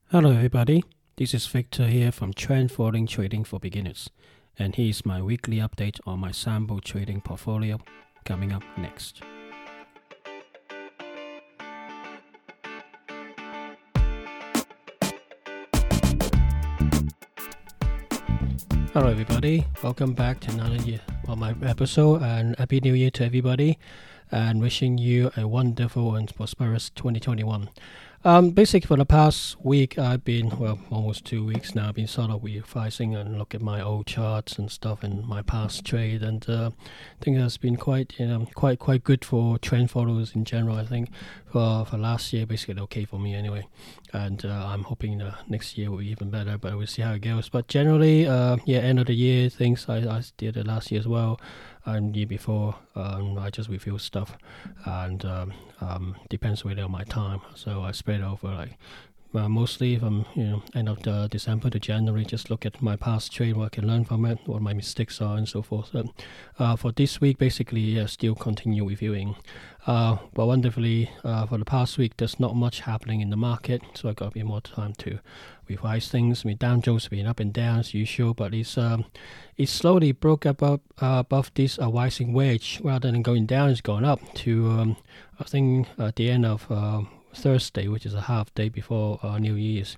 Hello, everybody. This is Victor here from Trend Following Trading for Beginners, and here's my weekly update on my sample trading portfolio coming up next. Hello, everybody. Welcome back to another year on my episode, and Happy New Year to everybody, and wishing you a wonderful and prosperous 2021. Basically, for the past week, I've been, almost 2 weeks now, I've been sort of revising and look at my old charts and stuff and my past trade, and I think that's been quite good for trend followers in general. I think for last year, basically okay for me anyway, and I'm hoping next year will be even better, but we'll see how it goes. But generally, end of the year things I did it last year as well, and year before. I just review stuff, and depends really on my time. So I spread over mostly from end of December to January. Just look at my past trade, what I can learn from it, what my mistakes are, and so forth. For this week, basically, still continue reviewing. But wonderfully, for the past week, there's not much happening in the market, so I got a bit more time to revise things. I mean, Dow Jones has been up and down as usual, but it slowly broke above this rising wedge rather than going down. It's gone up to I think at the end of Thursday, which is a half day before New Year's,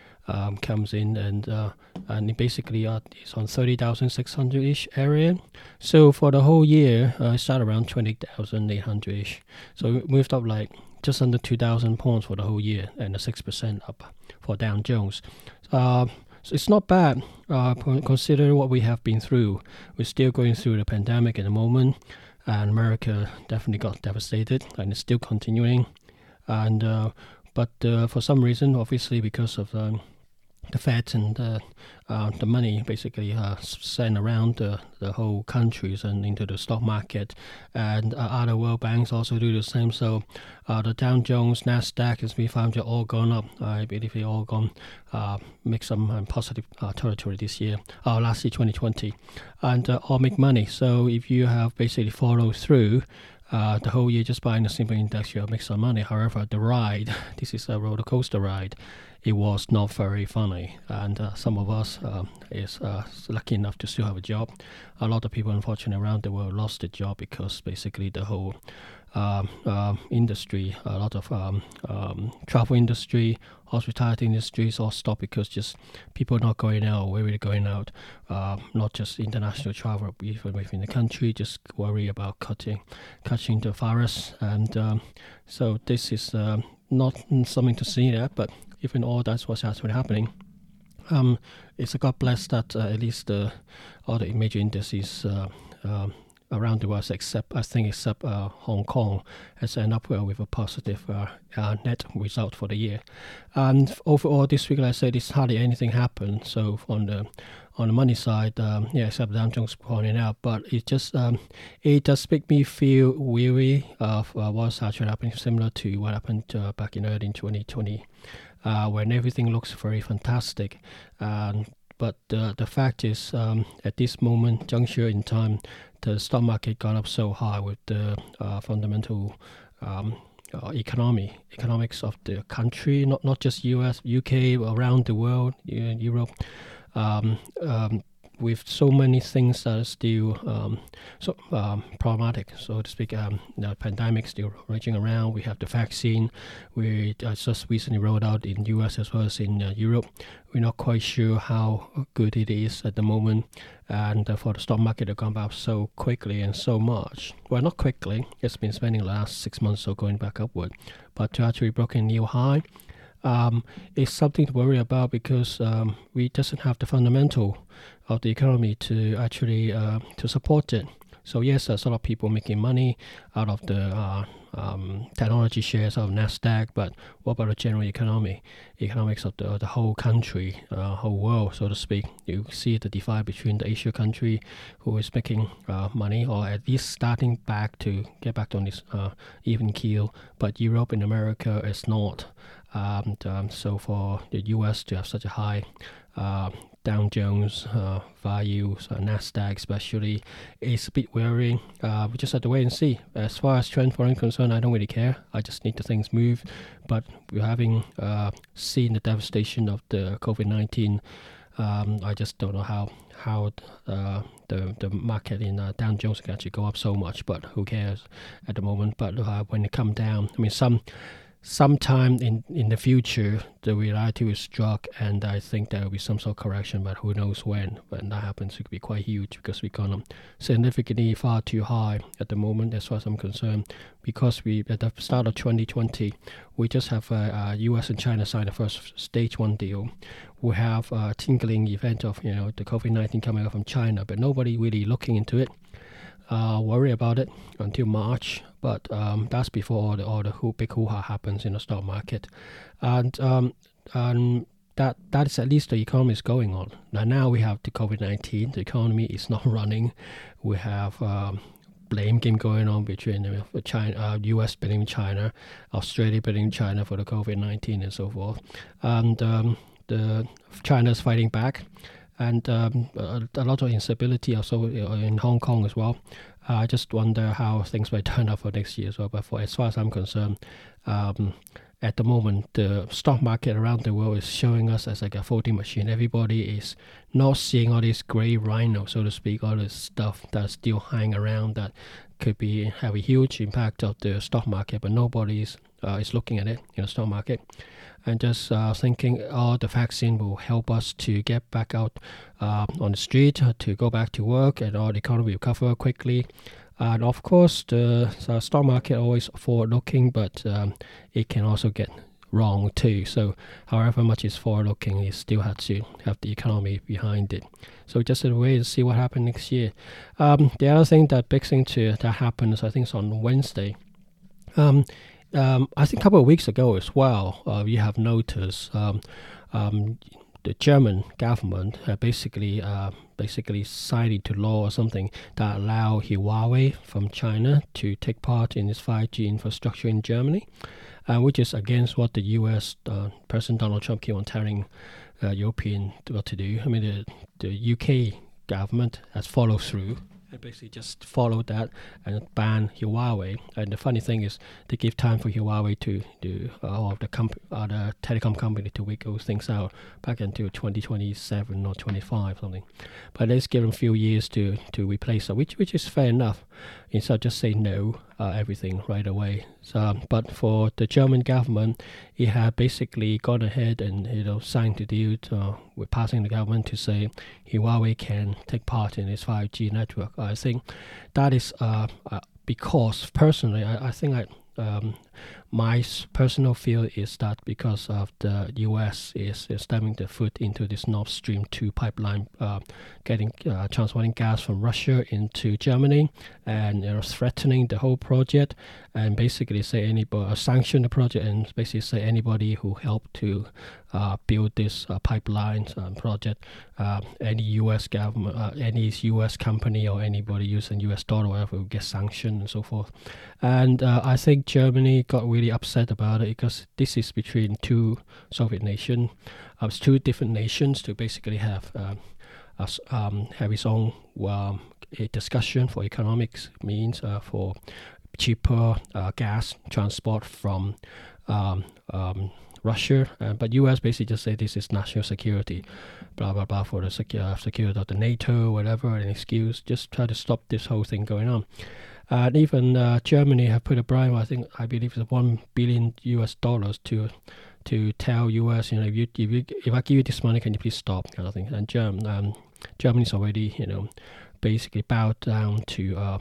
comes in, and it basically is on 30,600-ish area. So for the whole year, it started around 20,800-ish. So it moved up like just under 2,000 points for the whole year, and a 6% up for Dow Jones. So it's not bad considering what we have been through. We're still going through the pandemic at the moment, and America definitely got devastated, and it's still continuing. And but for some reason, obviously because of the Fed and the money basically sent around the whole countries and into the stock market, and other world banks also do the same. So the Dow Jones, Nasdaq, S&P 500 all gone up. I believe they all gone make some positive territory this year, last year 2020, and all make money. So if you have basically followed through the whole year just buying a simple index, you'll make some money. However, the ride, this is a roller coaster ride, it was not very funny, and some of us is lucky enough to still have a job. A lot of people, unfortunately, around the world lost their job because basically the whole industry, a lot of travel industry, hospitality industries all stopped because just people not going out, worried going out, not just international travel, even within the country, just worry about catching the virus. And so this is not something to see there, but even all that's what's actually happening. It's a God bless that at least all the major indices around the world, except Hong Kong, has ended up with a positive net result for the year. And overall, this week, like I said, there's hardly anything happened. So on the money side, except Dow Jones pointing out, but it just it does make me feel weary of what's actually happening, similar to what happened back in early 2020, when everything looks very fantastic. But the fact is, at this moment, juncture in time, the stock market got up so high with the fundamental economics of the country, not just US, UK, around the world, Europe, with so many things that are still problematic, so to speak. The pandemic still raging around. We have the vaccine, we just recently rolled out in US as well as in Europe. We're not quite sure how good it is at the moment, and for the stock market to come up so quickly and so much. Well, not quickly, it's been spending the last 6 months or so going back upward, but to actually broke a new high, it's something to worry about, because we doesn't have the fundamental of the economy to actually to support it. So yes, there's a lot of people making money out of the technology shares of Nasdaq, but what about the general economics of the whole country, whole world, so to speak? You see the divide between the Asia country, who is making money, or at least starting to get back on this even keel, but Europe and America is not. So for the US to have such a high Dow Jones values, Nasdaq especially, is a bit worrying. We just have to wait and see. As far as trend foreign concerned, I don't really care. I just need the things move. But we're having seen the devastation of the COVID-19. I just don't know how the market in Dow Jones can actually go up so much, but who cares at the moment. But when it come down, I mean, sometime in the future, the reality will struck, and I think there will be some sort of correction, but who knows when. When that happens, it could be quite huge because we're gone significantly far too high at the moment, as far as I'm concerned. Because we at the start of 2020, we just have U.S. and China sign the first stage 1 deal. We have a tinkling event of the COVID-19 coming up from China, but nobody really looking into it. Worry about it until March, but that's before all the big hoo-ha happens in the stock market, and that is at least the economy is going on. Now we have the COVID-19. The economy is not running. We have blame game going on between China, U.S. blaming China, Australia blaming China for the COVID-19 and so forth, and the China's fighting back. And a lot of instability also in Hong Kong as well. I just wonder how things might turn out for next year as well. But as far as I'm concerned, at the moment, the stock market around the world is showing us as like a voting machine. Everybody is not seeing all this gray rhino, so to speak, all this stuff that's still hanging around that could have a huge impact of the stock market, but nobody is looking at it in the stock market. And just thinking the vaccine will help us to get back out on the street, to go back to work, and all the economy will recover quickly. And of course, the stock market always forward-looking, but it can also get wrong too. So however much it's forward-looking, it still has to have the economy behind it. So just a way to see what happens next year. The other thing, big thing that happens, I think it's on Wednesday. I think a couple of weeks ago as well, you have noticed the German government basically signed into law or something that allow Huawei from China to take part in its 5G infrastructure in Germany, which is against what the U.S. President Donald Trump keep on telling European what to do. I mean, the UK government has followed through. They basically just follow that and ban Huawei. And the funny thing is, they give time for Huawei to do all of the telecom company to wiggle things out back until 2027 or 25 something. But let's give them a few years to replace it, which is fair enough. Instead of just say no everything right away. So, but for the German government, it had basically gone ahead and signed the deal with passing the government to say Huawei can take part in its 5G network. I think that is because personally, I think my personal feel is that because of the U.S. is stabbing the foot into this Nord Stream 2 pipeline, transporting gas from Russia into Germany, and threatening the whole project, and basically say sanction the project, and basically say anybody who helped to build this pipeline project, any U.S. government, any U.S. company or anybody using U.S. dollar or whatever will get sanctioned and so forth. And I think Germany got really upset about it because this is between two Soviet nations, two different nations to basically have its own a discussion for economics means for cheaper gas transport from Russia, but U.S. basically just say this is national security, blah blah blah, for the security of the NATO, whatever, an excuse, just try to stop this whole thing going on. And even Germany have put a bribe, I believe it's $1 billion to tell US, if I give you this money, can you please stop, kind of thing. And Germany's already, basically bowed down to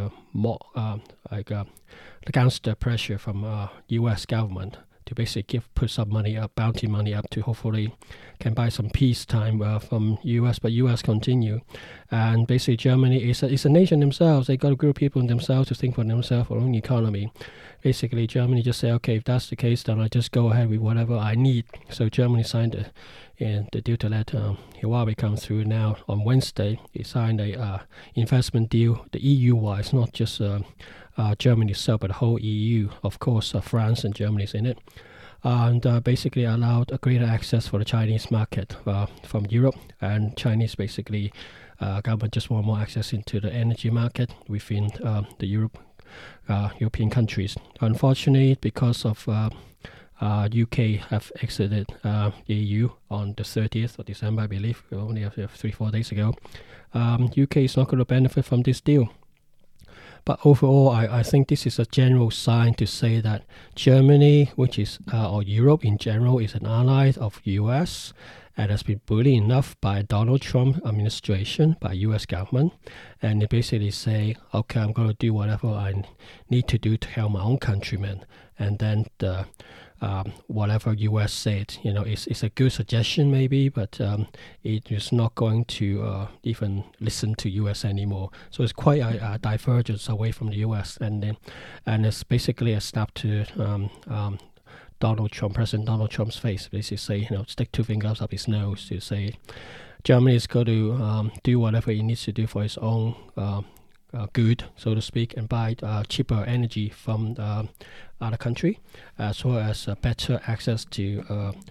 against the pressure from U.S. government to basically put some money up, bounty money up, to hopefully can buy some peacetime from U.S. But U.S. continue, and basically Germany is a nation themselves. They got a group of people in themselves to think for themselves, for their own economy. Basically, Germany just say, okay, if that's the case, then I just go ahead with whatever I need. So Germany signed the deal to let Huawei come through. Now on Wednesday, it signed a investment deal, the EU-wise, not just Germany itself, but the whole EU. Of course, France and Germany is in it. and basically allowed a greater access for the Chinese market from Europe, and Chinese basically government just want more access into the energy market within the European countries. Unfortunately, because of UK have exited EU on the 30th of December, I believe, only 3-4 days ago. UK is not going to benefit from this deal. But overall, I think this is a general sign to say that Germany, which is, or Europe in general, is an ally of US and has been bullied enough by Donald Trump administration, by US government. And they basically say, okay, I'm going to do whatever I need to do to help my own countrymen. And then whatever US said, it's a good suggestion maybe, but it is not going to even listen to US anymore. So it's quite a divergence away from the US, and it's basically a step to President Donald Trump's face. Basically say, stick two fingers up his nose to say Germany is going to do whatever it needs to do for its own good, so to speak, and buy cheaper energy from other country, as well as better access to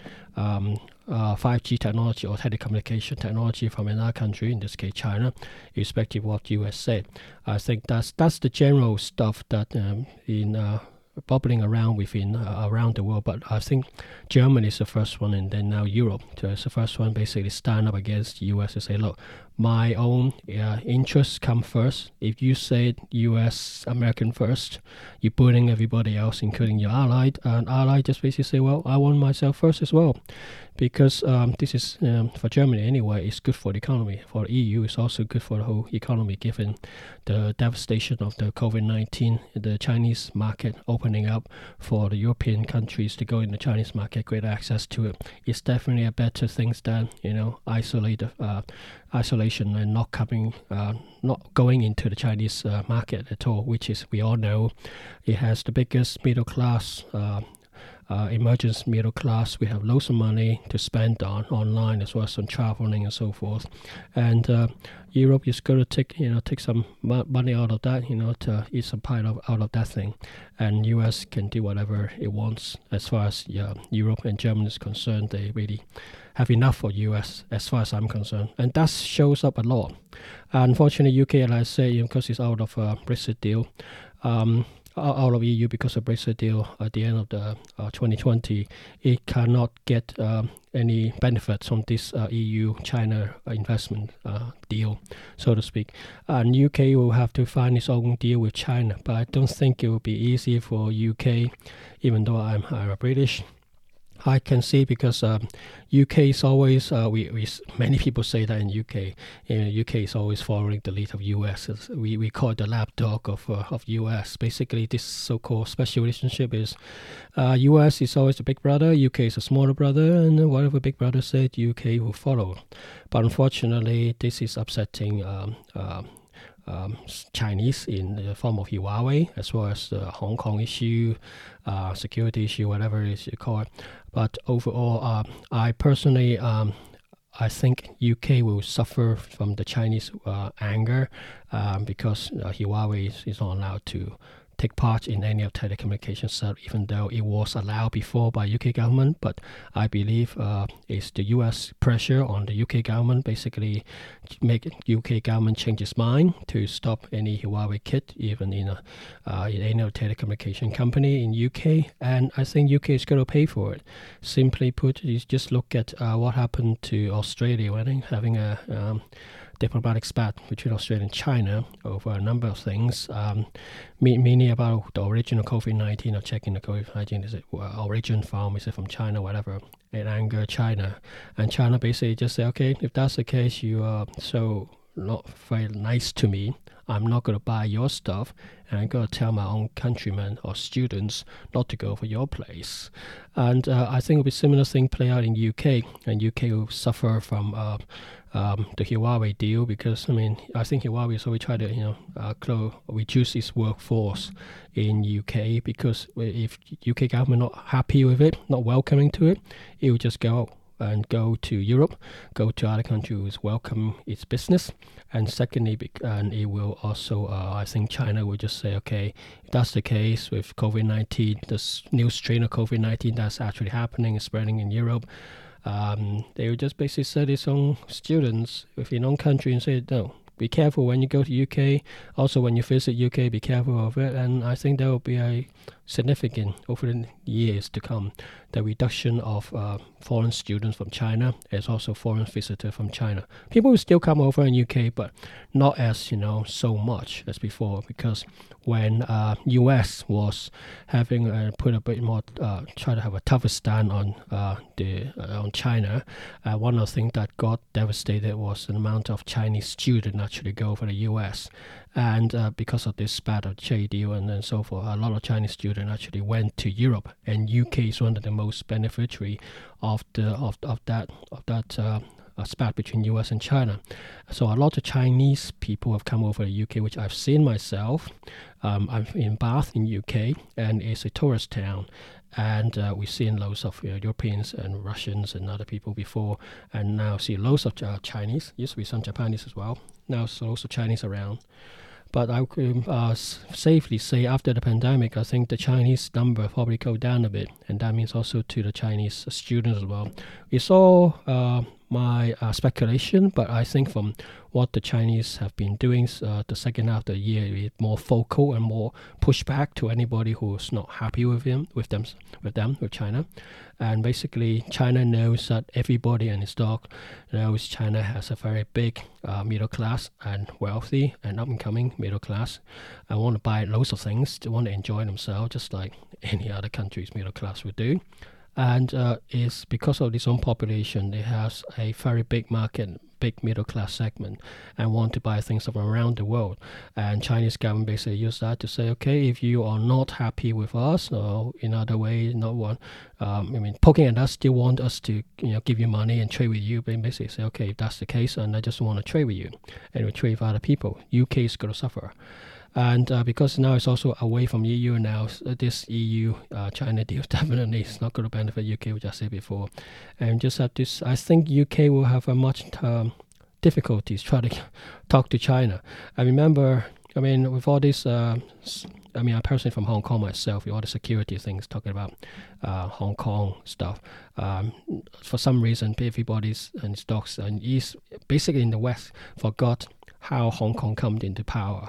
5G technology or telecommunication technology from another country, in this case China, irrespective of what US said. I think that's the general stuff that in bubbling around within around the world. But I think Germany is the first one, and then now Europe is the first one basically stand up against the US to say, look, my own interests come first. If you say US American first, you're putting everybody else, including your ally, and ally just basically say, well, I want myself first as well, because this is for Germany anyway, it's good for the economy. For the EU, it's also good for the whole economy, given the devastation of the COVID-19, the Chinese market opening up for the European countries to go in the Chinese market, greater access to it. It's definitely a better thing than isolation and not going into the Chinese market at all, which is, we all know, it has the biggest middle class. Emergent middle class. We have loads of money to spend on online as well as on traveling and so forth, and Europe is going to take some money out of that, to eat some pie out of that thing, and US can do whatever it wants as far as Europe and Germany is concerned. They really have enough for US as far as I'm concerned, and that shows up a lot. Unfortunately, UK, as I say, because it's out of Brexit deal. Out of EU because of Brexit deal at the end of the 2020, it cannot get any benefits from this EU-China investment deal, so to speak. And UK will have to find its own deal with China, but I don't think it will be easy for UK, even though I'm British. I can see, because UK is always, many people say that in UK, UK is always following the lead of US. We call it the lapdog of US. Basically, this so-called special relationship is US is always the big brother, UK is a smaller brother, and whatever big brother said, UK will follow. But unfortunately, this is upsetting Chinese in the form of Huawei, as well as the Hong Kong issue, security issue, whatever it is you call it. But overall, I personally, I think UK will suffer from the Chinese anger because Huawei is not allowed to take part in any of telecommunications setup, even though it was allowed before by UK government. But I believe it's the US pressure on the UK government, basically make UK government change its mind to stop any Huawei kit, even in any telecommunication company in UK. And I think UK is going to pay for it. Simply put, you just look at what happened to Australia when having a diplomatic spat between Australia and China over a number of things, meaning about the original COVID-19, or checking the COVID-19, is it origin from, is it from China, whatever. It angered China, and China basically just said, okay, if that's the case, you are so not very nice to me, I'm not going to buy your stuff, and I'm going to tell my own countrymen or students not to go for your place. And I think it will be a similar thing play out in UK, and UK will suffer from the Huawei deal, because I think Huawei is always trying to reduce its workforce in UK, because if UK government not happy with it, not welcoming to it, it will just go and go to Europe, go to other countries, welcome its business. And secondly, and it will also, I think China will just say, okay, if that's the case with COVID-19, this new strain of COVID-19 that's actually happening is spreading in Europe, they will just basically set its own students within own country and say, no, be careful when you go to UK. Also, when you visit UK, be careful of it. And I think there will be a significant, over the years to come, the reduction of foreign students from China as also foreign visitors from China. People will still come over in UK, but not as, so much as before, because when US was having put a bit more, try to have a tougher stand on on China, one of the things that got devastated was the amount of Chinese students actually go for the US. And because of this spat of trade deal and so forth, a lot of Chinese students actually went to Europe, and UK is one of the most beneficiary of that spat between US and China. So a lot of Chinese people have come over to UK, which I've seen myself. I'm in Bath in UK, and it's a tourist town. And we've seen loads of Europeans and Russians and other people before, and now see loads of Chinese. Used to be some Japanese as well. Now loads of Chinese around. But I could safely say after the pandemic, I think the Chinese number probably go down a bit, and that means also to the Chinese students as well. It's all my speculation, but I think from what the Chinese have been doing, the second half of the year is more focal and more pushback to anybody who's not happy with China. And basically, China knows that everybody and its dog knows China has a very big middle class and wealthy and up-and-coming middle class. I want to buy loads of things, they want to enjoy themselves, just like any other country's middle class would do. And it's because of this own population, it has a very big market, big middle class segment, and want to buy things from around the world. And Chinese government basically use that to say, okay, if you are not happy with us, or in other way, poking at us, still want us to give you money and trade with you, but basically say, okay, if that's the case, and I just want to trade with you, and we trade with other people, UK is going to suffer. And because now it's also away from EU now, this EU-China deal definitely is not going to benefit UK, which I said before. And just at this, I think UK will have a much difficulties trying to talk to China. I remember, with all this, I'm personally from Hong Kong myself, with all the security things, talking about Hong Kong stuff. For some reason, everybody's and its dogs and East, basically in the West, forgot how Hong Kong come into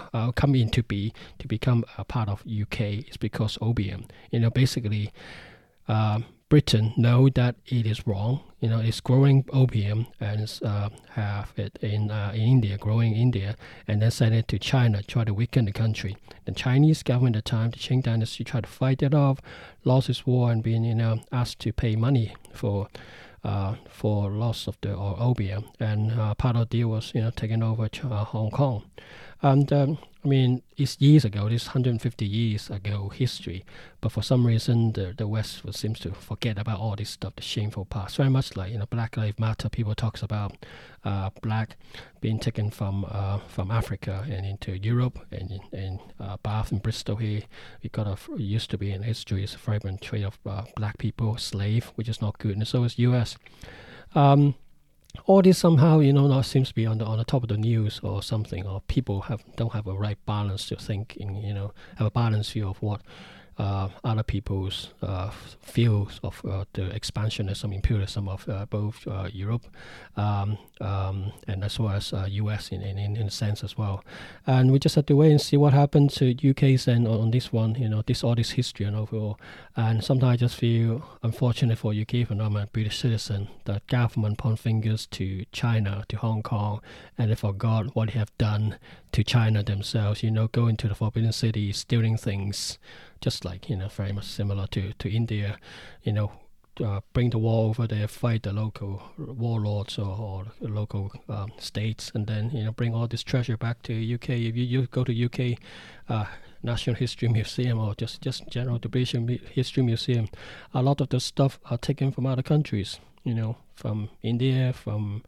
become a part of UK is because opium. Basically, Britain know that it is wrong. It's growing opium and have it in India, growing India, and then send it to China, try to weaken the country. The Chinese government at the time, the Qing dynasty, tried to fight it off, lost its war, and being asked to pay money for loss of the opium, and part of the deal was taking over Hong Kong. And it's years ago, this 150 years ago history, but for some reason the West seems to forget about all this stuff, the shameful past. Very much like Black Lives Matter, people talks about black being taken from Africa and into Europe, and in Bath and Bristol here, used to be in history is a vibrant trade of black people, slave, which is not good, and so is US. All this somehow, now seems to be on the top of the news or something, or people don't have a right balance to thinking, have a balanced view of what other people's views of the expansionism, imperialism of both Europe and as well as US in a sense as well. And we just have to wait and see what happens to UK's end on this one, all this history and overall. And sometimes I just feel unfortunate for UK, even though I'm a British citizen, that government point fingers to China, to Hong Kong, and they forgot what they have done to China themselves, going to the Forbidden City, stealing things, just like, very much similar to India, bring the war over there, fight the local warlords or local states, and then, bring all this treasure back to UK. If you go to UK National History Museum or just general the British History Museum, a lot of the stuff are taken from other countries, from India, from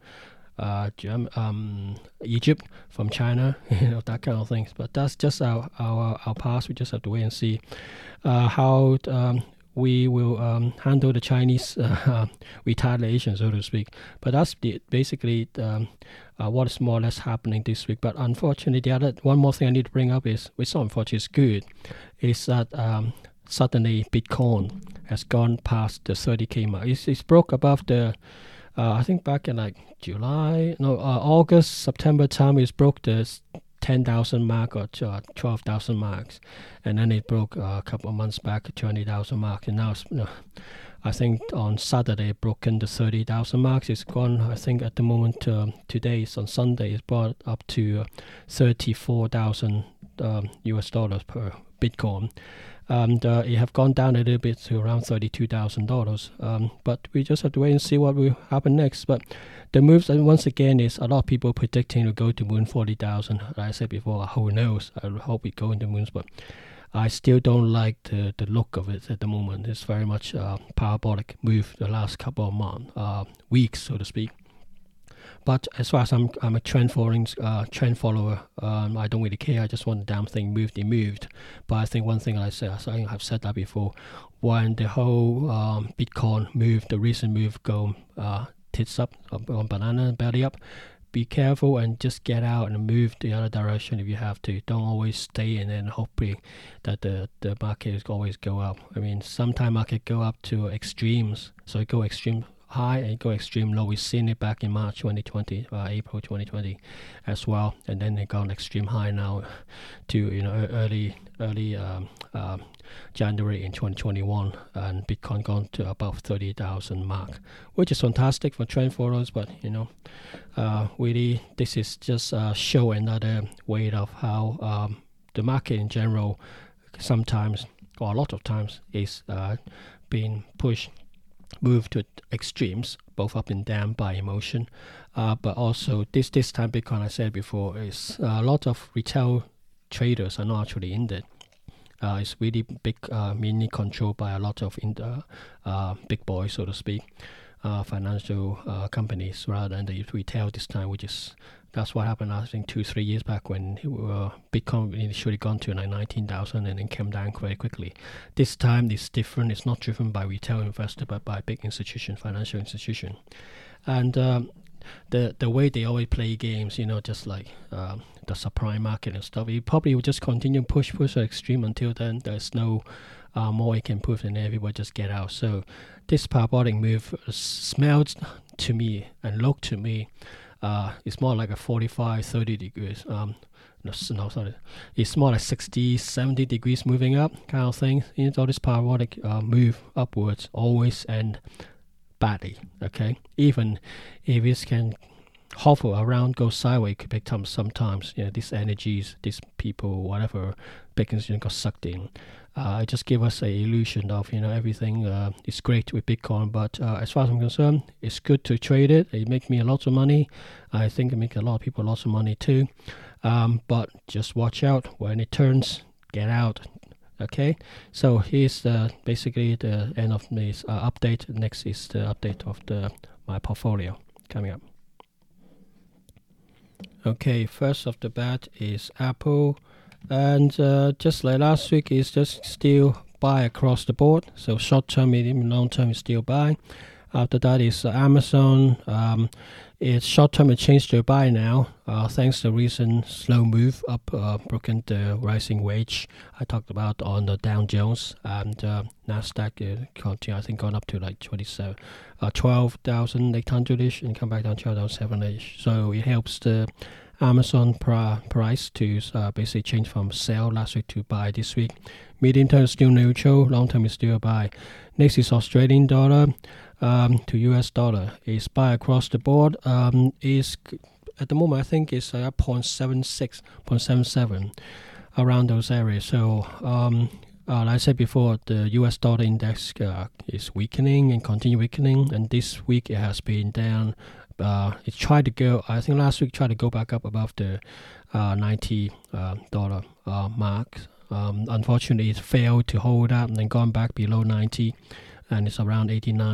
Egypt, from China, that kind of things. But that's just our past. We just have to wait and see how we will handle the Chinese retaliation, so to speak. But that's basically what is more or less happening this week. But unfortunately, one more thing I need to bring up is, which unfortunately is good, is that suddenly Bitcoin has gone past the 30K mark. It's broke above the, I think back in like August, September time, it broke the 10,000 mark or 12,000 marks, and then it broke a couple of months back 20,000 mark, and now I think on Saturday it broken the 30,000 marks. It's gone, I think at the moment today is on Sunday, it's brought up to 34,000 US dollars per Bitcoin. And it have gone down a little bit to around $32,000. But we just have to wait and see what will happen next. But the moves, once again, is a lot of people predicting to go to moon 40,000. Like I said before, who knows? I hope we go into moons, but I still don't like the look of it at the moment. It's very much parabolic move the last couple of months, weeks, so to speak. But as far as I'm a trend follower, I don't really care. I just want the damn thing moved. It moved. But I think one thing I have said that before, when the whole Bitcoin move, the recent move go tits up on banana belly up, be careful and just get out and move the other direction if you have to. Don't always stay in and hoping that the market is always go up. I mean, sometimes market go up to extremes, so it go extreme high and go extreme low. We've seen it back in March 2020, April 2020 as well, and then it got an extreme high now to early January in 2021, and Bitcoin gone to above 30,000 mark, which is fantastic for trend followers. But really, this is just show another way of how the market in general sometimes, or a lot of times, is being pushed, moved to extremes, both up and down by emotion. But also this time Bitcoin, I said before, is a lot of retail traders are not actually in it. It's really big, mainly controlled by a lot of big boys, so to speak, financial companies rather than the retail this time, that's what happened, I think, 2-3 years back when Bitcoin initially gone to like 19,000 and then came down very quickly. This time it's different. It's not driven by retail investor but by big institution, financial institution. And the way they always play games, just like the subprime market and stuff, it probably will just continue push to extreme until then there's no more it can push and everybody just get out. So this parabolic move smells to me and look to me, it's more like a 45-30 degrees. Sorry. It's more like 60-70 degrees moving up kind of thing. All this parabolic move upwards always end badly. Okay, even if it can hover around, go sideways, could become sometimes. These energies, these people, whatever, beacons got sucked in. It just give us an illusion of everything is great with Bitcoin, but as far as I'm concerned, it's good to trade it. It makes me a lot of money. I think it makes a lot of people lots of money too. But just watch out when it turns. Get out. Okay. So here's basically the end of this update. Next is the update of my portfolio coming up. Okay. First off the bat is Apple. And just like last week, it's just still buy across the board. So short term, medium, long term is still buy. After that is Amazon. It's short term, it changed to buy now. Thanks to recent slow move up, broken the rising wage I talked about on the Dow Jones, and Nasdaq continue, I think, gone up to like 12,800ish and come back down 12,700ish. So it helps the Amazon price to basically change from sell last week to buy this week. Medium term is still neutral, long term is still buy. Next is Australian dollar to US dollar. Is buy across the board. Is at the moment I think it's 0.76, 0.77 around those areas. So like I said before, the US dollar index is weakening and continue weakening, and this week it has been down. It tried to go, I think last week tried to go back up above the $90 mark. Unfortunately, it failed to hold up and then gone back below 90, and it's around 89,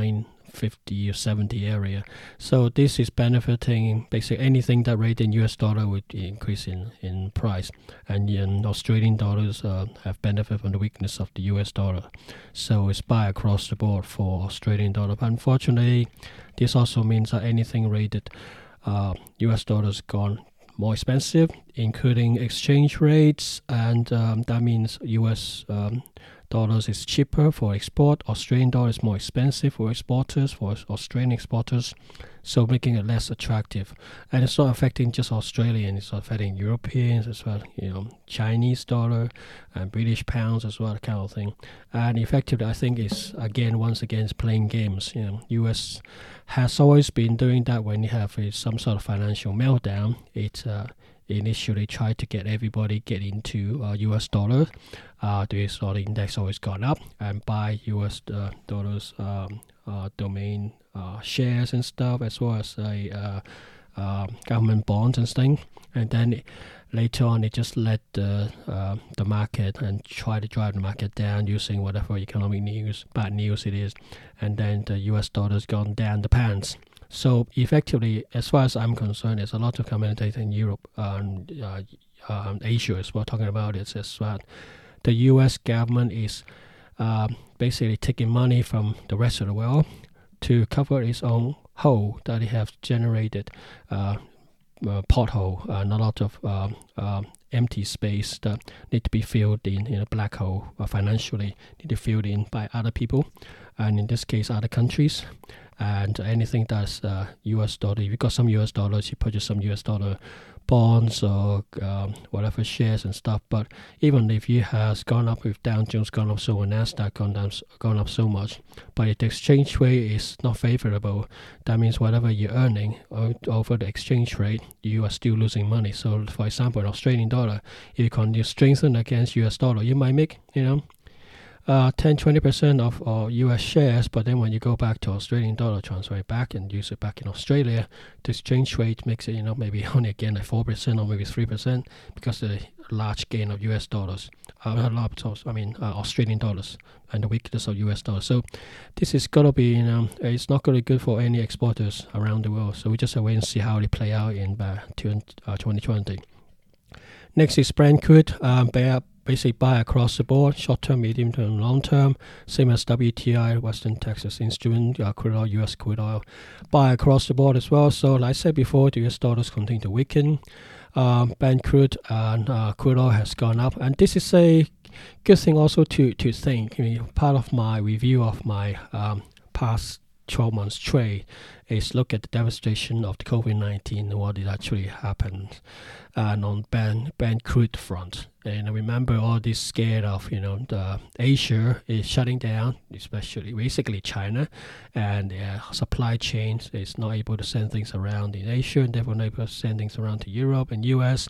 50 or 70 area. So this is benefiting basically anything that rate in US dollar would increase in price, and in Australian dollars have benefit from the weakness of the US dollar. So it's buy across the board for Australian dollar. But unfortunately, this also means that anything rated US dollars gone more expensive, including exchange rates, and that means US dollars is cheaper for export. Australian dollar is more expensive for exporters, for Australian exporters, so making it less attractive. And it's not affecting just Australians, it's affecting Europeans as well, Chinese dollar and British pounds as well, that kind of thing. And effectively, I think it's once again it's playing games. US has always been doing that when you have some sort of financial meltdown. It initially tried to get everybody get into US dollar. The US dollar index always gone up and buy US dollars domain shares and stuff, as well as government bonds and things. And then later on, they just let the market and try to drive the market down using whatever economic news, bad news it is. And then the US dollar's gone down the pants. So effectively, as far as I'm concerned, there's a lot of commentators in Europe and Asia as well talking about it. Is that the U.S. government is basically taking money from the rest of the world to cover its own hole that it has generated, pothole, and a lot of empty space that need to be filled in a black hole financially, need to be filled in by other people, and in this case, other countries. And anything that's US dollar, if you got some US dollars, you purchase some US dollar bonds or whatever shares and stuff. But even if you has gone up, with Dow Jones gone up so much, Nasdaq gone up so much, but if the exchange rate is not favorable, that means whatever you're earning over the exchange rate, you are still losing money. So, for example, an Australian dollar, if you continue to strengthen against US dollar, you might make 10-20% of US shares, but then when you go back to Australian dollar, transfer it back and use it back in Australia, the exchange rate makes it maybe only again like 4% or maybe 3% because of the large gain of US dollars, Australian dollars, and the weakness of US dollars. So this is gonna be it's not gonna be good for any exporters around the world. So we just wait and see how they play out in 2020. Next is Brent crude. Basically buy across the board, short-term, medium-term, long-term, same as WTI, Western Texas Instrument, crude oil, US crude oil, buy across the board as well. So like I said before, the US dollars continue to weaken. Brent crude and crude oil has gone up, and this is a good thing also to think. Part of my review of my past 12 months trade is look at the devastation of the COVID-19 and what it actually happened and on Brent crude front. And remember all this scared of the Asia is shutting down, especially basically China, and supply chains is not able to send things around in Asia, and therefore not able to send things around to Europe and US.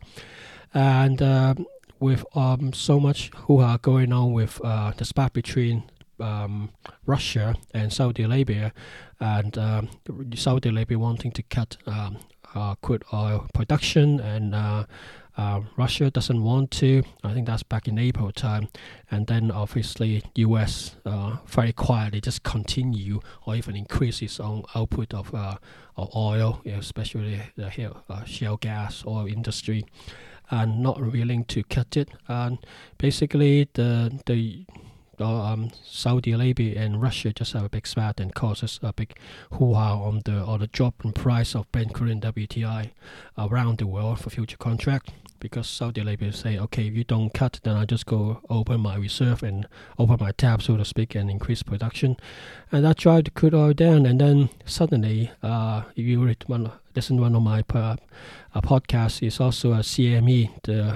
And with so much hoo-ha going on with the spat between Russia and Saudi Arabia, and Saudi Arabia wanting to cut crude oil production, and Russia doesn't want to. I think that's back in April time. And then obviously US very quietly just continue or even increase its own output of oil, especially the shale gas oil industry, and not willing to cut it. And basically the Saudi Arabia and Russia just have a big spat and causes a big hoo-ha on the drop in price of Brent crude and WTI around the world for future contract, because Saudi Arabia say, okay, if you don't cut, then I'll just go open my reserve and open my tap, so to speak, and increase production. And that drive the crude oil down. And then suddenly, if you listen to one of my podcasts, is also a CME,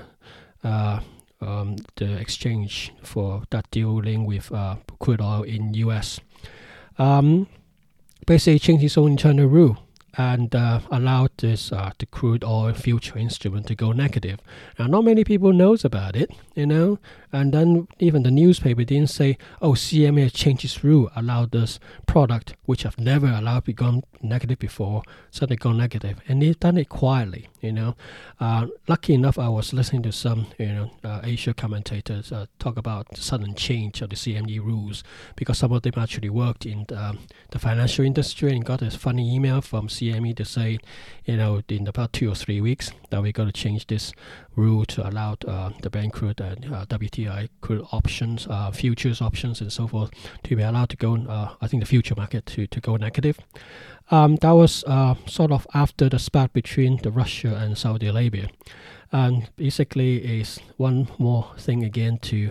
the exchange for that dealing with crude oil in US. Basically changed its own internal rule. and allowed this the crude oil future instrument to go negative. Now, not many people knows about it, and then even the newspaper didn't say, oh, CME changed its rule, allowed this product, which have never allowed to go negative before, suddenly go negative, and they've done it quietly, Lucky enough, I was listening to some, Asia commentators talk about the sudden change of the CME rules, because some of them actually worked in the financial industry and got a funny email from CME to say, in about 2 or 3 weeks, that we're going to change this rule to allow the Brent crude and WTI crude options, futures options, and so forth to be allowed to go, I think the future market to go negative. That was sort of after the spat between the Russia and Saudi Arabia. And basically is one more thing again to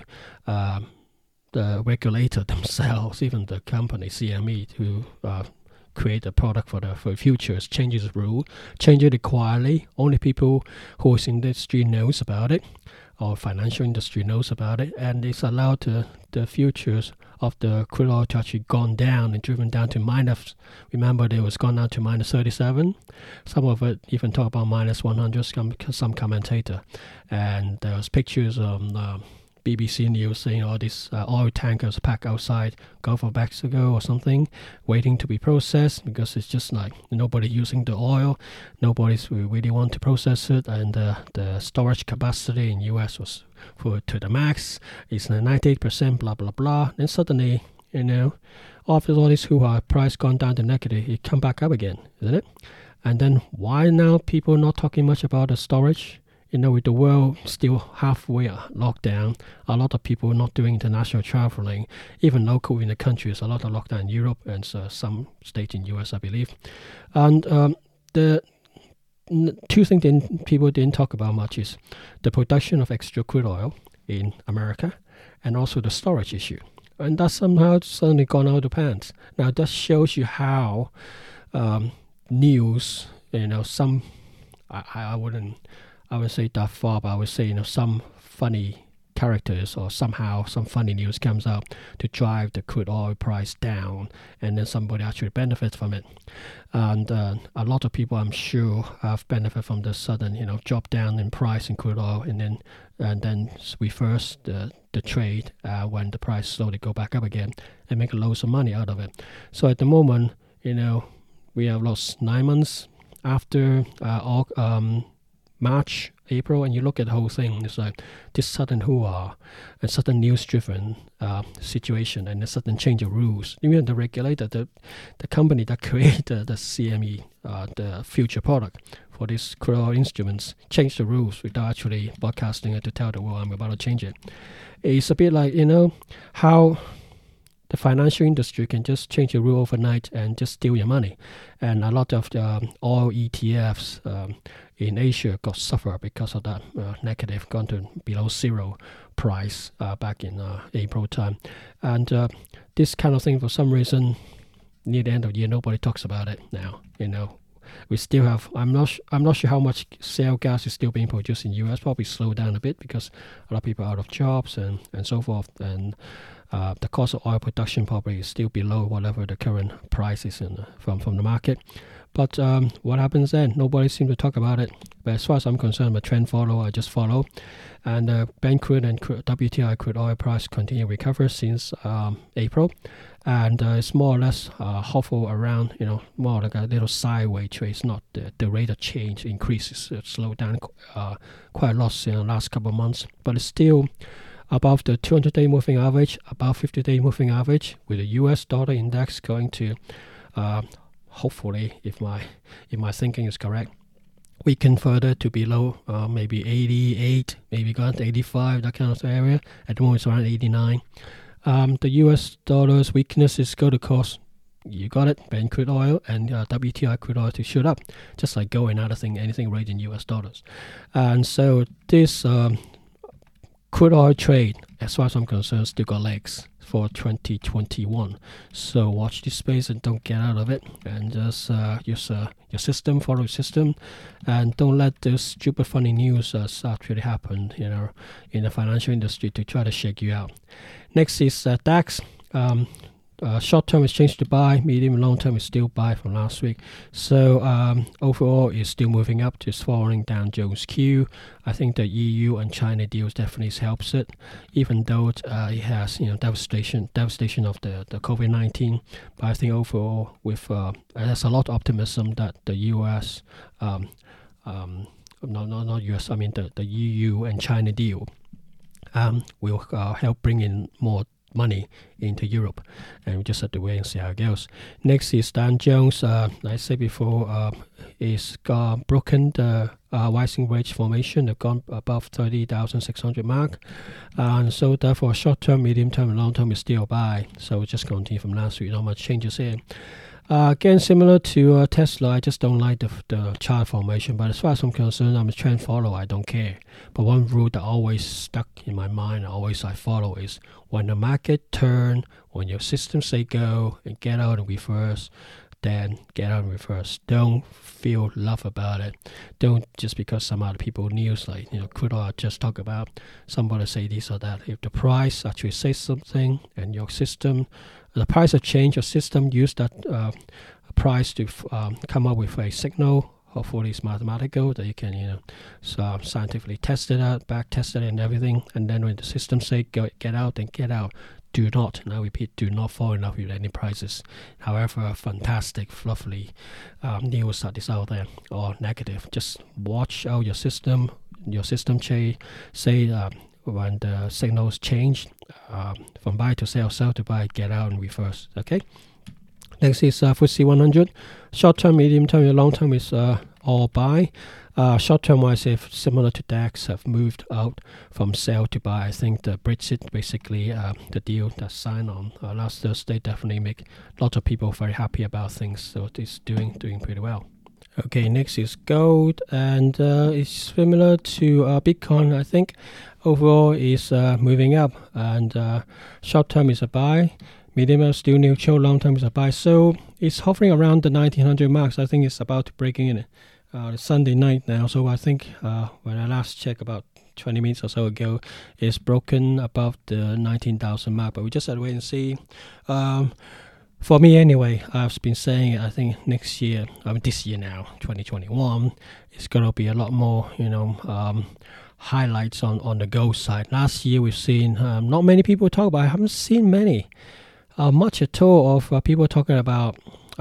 the regulator themselves, even the company CME, to create a product for futures, changes the rule, change it quietly. Only people who is in the industry knows about it, or financial industry knows about it, and it's allowed the futures of the crude oil to actually gone down and driven down to minus. Remember, it was gone down to minus 37. Some of it even talk about minus 100. Some commentator, and there was pictures on BBC News saying all these oil tankers packed outside Gulf of Mexico or something, waiting to be processed, because it's just like nobody using the oil, nobody's really want to process it, and the storage capacity in US was to the max. It's 98%, blah blah blah. Then suddenly, after all this hoo-ha, price gone down to negative, it come back up again, isn't it? And then why now people not talking much about the storage? With the world still halfway locked down, a lot of people not doing international traveling, even local in the countries, a lot of lockdown in Europe and some states in US, I believe. And the two things people didn't talk about much is the production of extra crude oil in America, and also the storage issue. And that somehow suddenly gone out of the pants. Now that shows you how news, some, I wouldn't say that far, but I would say, some funny characters or somehow some funny news comes out to drive the crude oil price down, and then somebody actually benefits from it. And a lot of people, I'm sure, have benefited from the sudden, drop down in price in crude oil, and then reverse the trade when the price slowly go back up again and make loads of money out of it. So at the moment, we have lost 9 months after March, April, and you look at the whole thing, it's like this sudden hoo-ha, and sudden news-driven situation, and a sudden change of rules. Even the regulator, the company that created the CME, the future product for these crude oil instruments, changed the rules without actually broadcasting it to tell the world, I'm about to change it. It's a bit like, how the financial industry can just change the rule overnight and just steal your money. And a lot of the oil ETFs in Asia got suffer because of that negative, gone to below zero price back in April time. And this kind of thing, for some reason, near the end of the year, nobody talks about it now. We still have, I'm not sure how much shale gas is still being produced in the US, probably slowed down a bit because a lot of people are out of jobs and so forth. And the cost of oil production probably is still below whatever the current price is from the market. But what happens then? Nobody seems to talk about it. But as far as I'm concerned, I'm a trend follower. I just follow. And Brent crude and WTI crude oil price continue to recover since April. And it's more or less hover around, more like a little sideways trade. It's not the rate of change increases. It slowed down quite a lot in the last couple of months. But it's still above the 200-day moving average, above 50-day moving average, with the US dollar index going to, hopefully, if my thinking is correct, weaken further to below maybe 88, maybe gone to 85, that kind of area. At the moment, it's around 89. The US dollar's weakness is going to cause, you got it, Brent crude oil and WTI crude oil to shoot up, just like gold and other thing, anything rated in US dollars. And so this crude oil trade, as far as I'm concerned, still got legs for 2021. So watch this space and don't get out of it, and just use your system, follow your system, and don't let those stupid funny news actually happen in the financial industry to try to shake you out. Next is DAX. short term is changed to buy, medium and long term is still buy from last week. So overall, it's still moving up, just following Dow Jones Q. I think the EU and China deals definitely helps it, even though it has devastation of the COVID-19. But I think overall, with there's a lot of optimism that the US, not US, I mean the EU and China deal will help bring in more money into Europe, and we just have to wait and see how it goes. Next is Dow Jones. Like I said before, is broken the rising wedge formation. They've gone above 30,600 mark, and so therefore short term, medium term, and long term is still buy. So just continue from last week. Not much changes here. Again, similar to Tesla, I just don't like the chart formation. But as far as I'm concerned, I'm a trend follower. I don't care. But one rule that always stuck in my mind, always I follow, is when the market turn, when your system say go and get out and reverse, then get out and reverse. Don't feel love about it. Don't just because some other people news like crude oil just talk about somebody say this or that. If the price actually says something and your system, the price of change, your system use that price to come up with a signal. Hopefully it's mathematical that you can scientifically test it out, back test it and everything. And then when the system say get out, then get out. Do not, and I repeat, do not fall in love with any prices. However fantastic, fluffy news that is out there or negative, just watch out your system. Your system say when the signals change from buy to sell, sell to buy, get out and reverse. Okay. Next is FTSE 100. Short term, medium term, and long term is all buy. Short term wise, if similar to DAX, have moved out from sell to buy. I think the Brexit, basically the deal that's signed on last Thursday, definitely make lots of people very happy about things. So it's doing pretty well. Okay, next is gold, and it's similar to Bitcoin. I think overall is moving up, and short term is a buy. Medium is still neutral, long term is a buy. So it's hovering around the 1900 marks. I think it's about to break in Sunday night now. So I think when I last checked about 20 minutes or so ago, it's broken above the 19,000 mark. But we just have to wait and see. For me anyway, I've been saying I think next year, this year now, 2021, it's going to be a lot more, highlights on the gold side. Last year we've seen not many people talk about. I haven't seen much at all of people talking about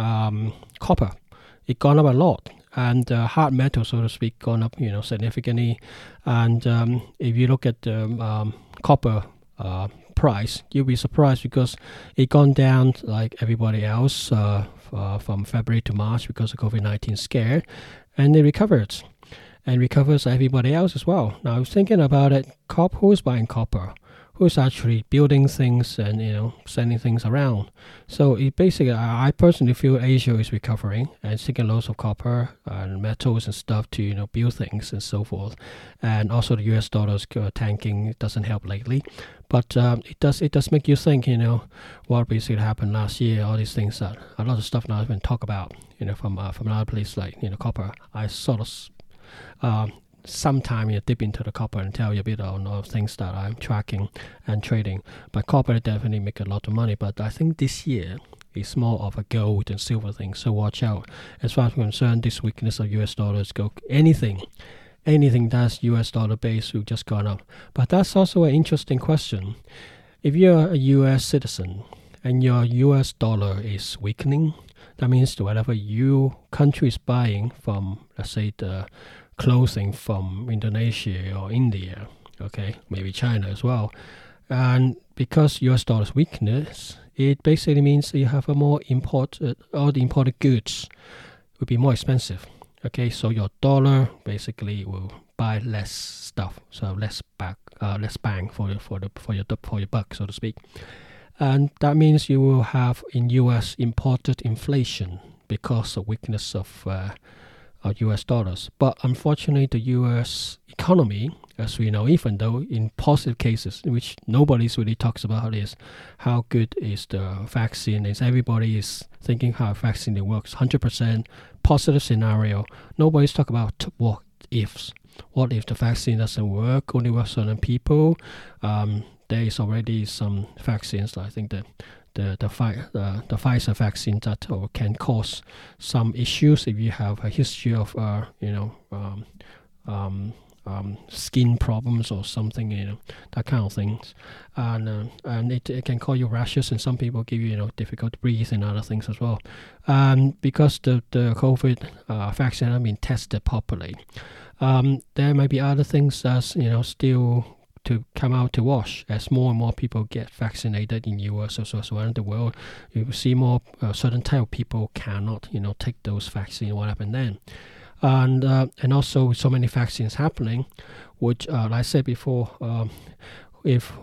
copper. It gone up a lot, and hard metal, so to speak, gone up significantly. And if you look at the copper price, you'll be surprised because it gone down like everybody else from February to March because of COVID-19 scare, and it recovered. And recovers everybody else as well. Now I was thinking about it. Who's buying copper? Who's actually building things and sending things around? So it basically, I personally feel Asia is recovering and taking loads of copper and metals and stuff to build things and so forth. And also the US dollars tanking doesn't help lately, but it does make you think what basically happened last year. All these things that a lot of stuff not even talk about from another place like copper. I sort of sometime dip into the copper and tell you a bit of things that I'm tracking and trading. But copper definitely make a lot of money. But I think this year is more of a gold and silver thing. So watch out. As far as I'm concerned, this weakness of US dollars go anything that's US dollar based will just gone up. But that's also an interesting question. If you're a US citizen and your US dollar is weakening, that means that whatever your country is buying from, let's say, the clothing from Indonesia or India, okay, maybe China as well, and because US dollar's weakness, it basically means you have a more all the imported goods will be more expensive. Okay, so your dollar basically will buy less stuff, so less bang for your buck, so to speak. And that means you will have in US imported inflation because of weakness of US dollars. But unfortunately, the US economy, as we know, even though in positive cases, which nobody really talks about, is how good is the vaccine. Is everybody is thinking how vaccine works, 100% positive scenario. Nobody's talking about what ifs. What if the vaccine doesn't work, only works on people? There is already some vaccines. I think that the Pfizer vaccine that can cause some issues if you have a history of skin problems or something, that kind of things, and it can cause you rashes, and some people give you difficult to breathe and other things as well. Because the COVID vaccine have been tested properly, there may be other things that's still to come out to wash as more and more people get vaccinated in US or around the world. You see more certain type of people cannot take those vaccines. What happened then? And also so many vaccines happening, which like I said before, if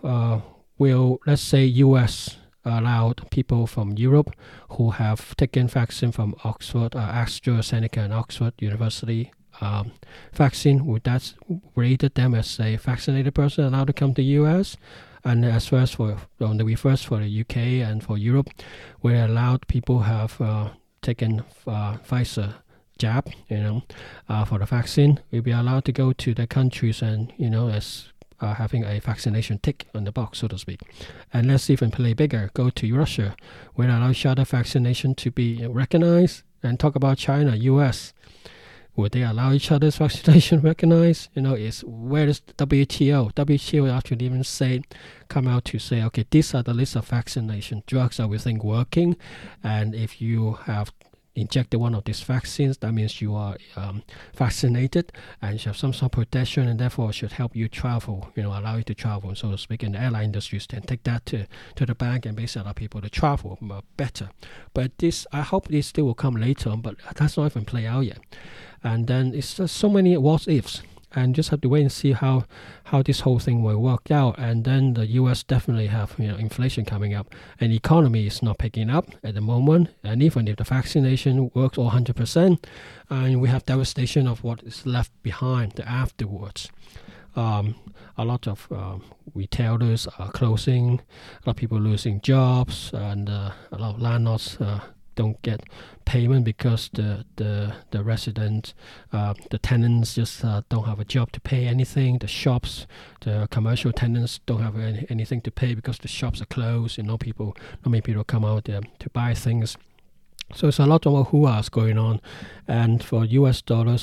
let's say US allowed people from Europe who have taken vaccine from Oxford, AstraZeneca and Oxford University vaccine, would that rated them as a vaccinated person allowed to come to US? And as well as for the UK and for Europe, we allowed people have taken Pfizer jab, for the vaccine, will be allowed to go to the countries and as having a vaccination tick on the box, so to speak. And let's even play bigger, go to Russia, where allow each other vaccination to be recognized, and talk about China, US. Would they allow each other's vaccination recognized? Is where is WTO? WTO actually even come out to say, okay, these are the list of vaccination drugs that we think working, and if you have injected one of these vaccines, that means you are vaccinated and you have some sort of protection, and therefore should help you travel, allow you to travel, so to speak. And the airline industries can take that to the bank and basically allow people to travel better. But I hope this still will come later on, but that's not even play out yet. And then it's just so many what ifs, and just have to wait and see how this whole thing will work out. And then the US definitely have inflation coming up, and the economy is not picking up at the moment. And even if the vaccination works all 100%, and we have devastation of what is left behind afterwards. A lot of retailers are closing, a lot of people losing jobs, and a lot of landlords don't get payment because the residents, the tenants just don't have a job to pay anything. The shops, the commercial tenants don't have anything to pay because the shops are closed. Not many people come out there to buy things. So it's a lot of hoo-ha's going on. And for US dollars,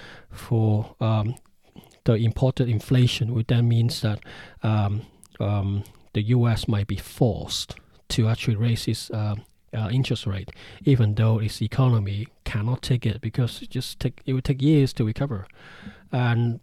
for the imported inflation, which then means that the US might be forced to actually raise its interest rate, even though its economy cannot take it, because it would take years to recover. And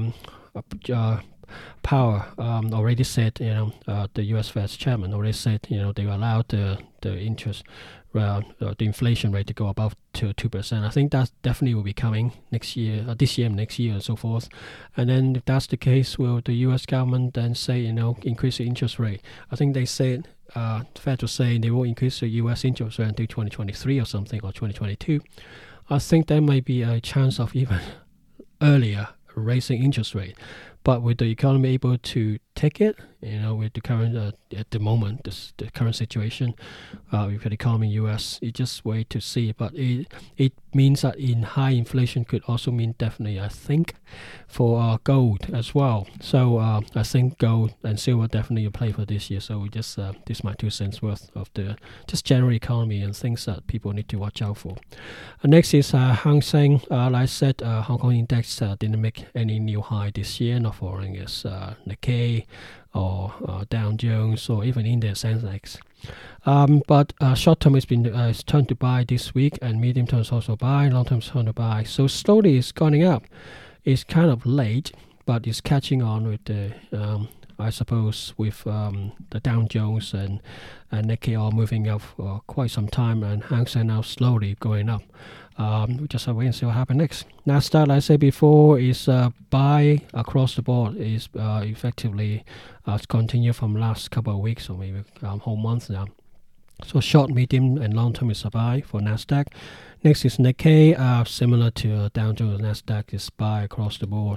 Powell already said, the U.S. Fed's chairman already said, they allowed the interest, the inflation rate to go above to 2%. I think that definitely will be coming next year, this year, next year, and so forth. And then if that's the case, will the U.S. government then say, increase the interest rate? I think they said, fair to say, they will increase the U.S. interest rate until 2023 or something, or 2022. I think there might be a chance of even earlier raising interest rate. But with the economy able to take it, with the current, at the moment, the current situation, with the economy in the U.S., it just wait to see. But it means that in high inflation could also mean definitely, I think, for gold as well. So I think gold and silver definitely will play for this year. So just this is my 2 cents worth of the just general economy and things that people need to watch out for. Next is Hang Seng. Like I said, Hong Kong index didn't make any new high this year. Not following is Nikkei or Dow Jones or even India Sensex. But short term has been turned to buy this week, and medium term is also buy, long term is turned to buy. So slowly it's going up. It's kind of late, but it's catching on with the I suppose with the Dow Jones and Nikkei all moving up for quite some time, and Hang Seng now slowly going up. We just have to wait and see what happens next. Nasdaq, like I said before, is buy across the board. Is effectively continue from last couple of weeks or maybe whole month now. So short, medium, and long term is a buy for Nasdaq. Next is Nikkei, similar to Dow Jones. Nasdaq is buy across the board.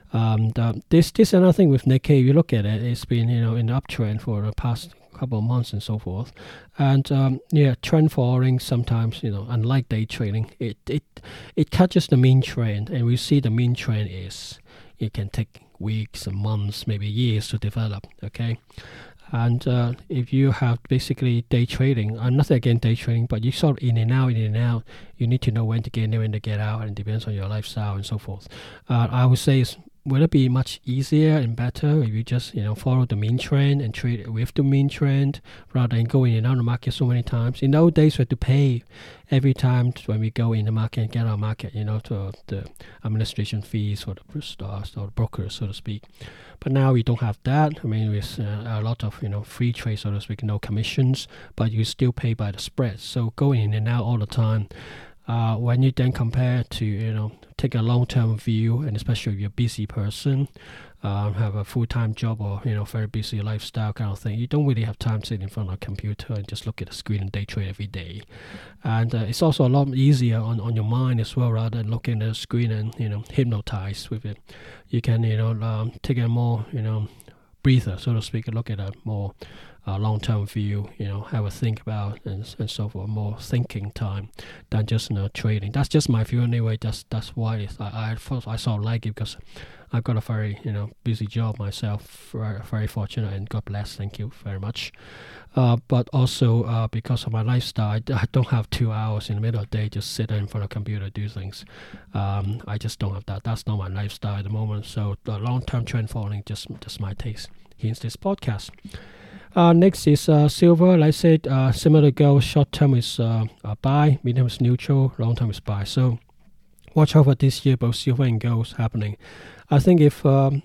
This another thing with Nikkei. If you look at it, it's been in the uptrend for the past couple of months and so forth, and trend following sometimes, unlike day trading, it catches the mean trend, and we see the mean trend is it can take weeks and months, maybe years to develop. Okay, And if you have basically day trading, nothing against day trading, but you sort of in and out, you need to know when to get in, when to get out, and it depends on your lifestyle and so forth. I would say will it be much easier and better if you just follow the mean trend and trade with the mean trend rather than going in and out of the market so many times? In those days, we had to pay every time when we go in the market and get out of the market, to the administration fees for the stocks or the brokers, so to speak. But now we don't have that. I mean, with a lot of free trade, so to speak, no commissions, but you still pay by the spread. So going in and out all the time. When you then compare to take a long-term view, and especially if you're a busy person, have a full-time job or very busy lifestyle kind of thing, you don't really have time to sit in front of a computer and just look at the screen and day trade every day. And it's also a lot easier on your mind as well, rather than looking at the screen and hypnotized with it. You can take a more breather, so to speak, and look at a more long-term view, have a think about and so forth, more thinking time than just trading. That's just my view anyway. That's why I sort of like it, because I've got a very busy job myself, very fortunate, and God bless, thank you very much. But also because of my lifestyle, I don't have 2 hours in the middle of the day just sit in front of a computer do things. I just don't have that. That's not my lifestyle at the moment. So the long-term trend following just my taste. Hence this podcast. Next is silver. Like I said, similar to gold, short term is buy, medium is neutral, long term is buy. So watch out for this year, both silver and gold happening. I think if gold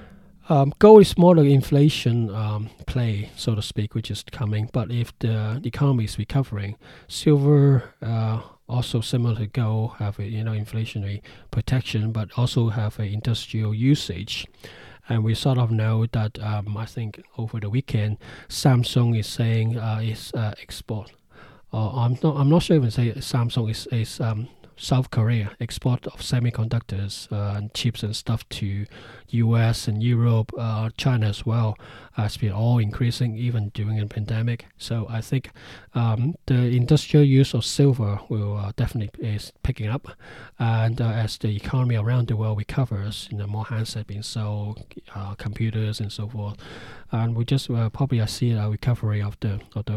is more like inflation play, so to speak, which is coming. But if the economy is recovering, silver also similar to gold have a inflationary protection, but also have a industrial usage. And we sort of know that I think over the weekend, Samsung is saying is export. I'm not sure even say Samsung is South Korea export of semiconductors and chips and stuff to US and Europe, China as well has been all increasing even during the pandemic. So I think the industrial use of silver will definitely is picking up, and as the economy around the world recovers, more handsets being sold, computers and so forth, and we just probably see a recovery of the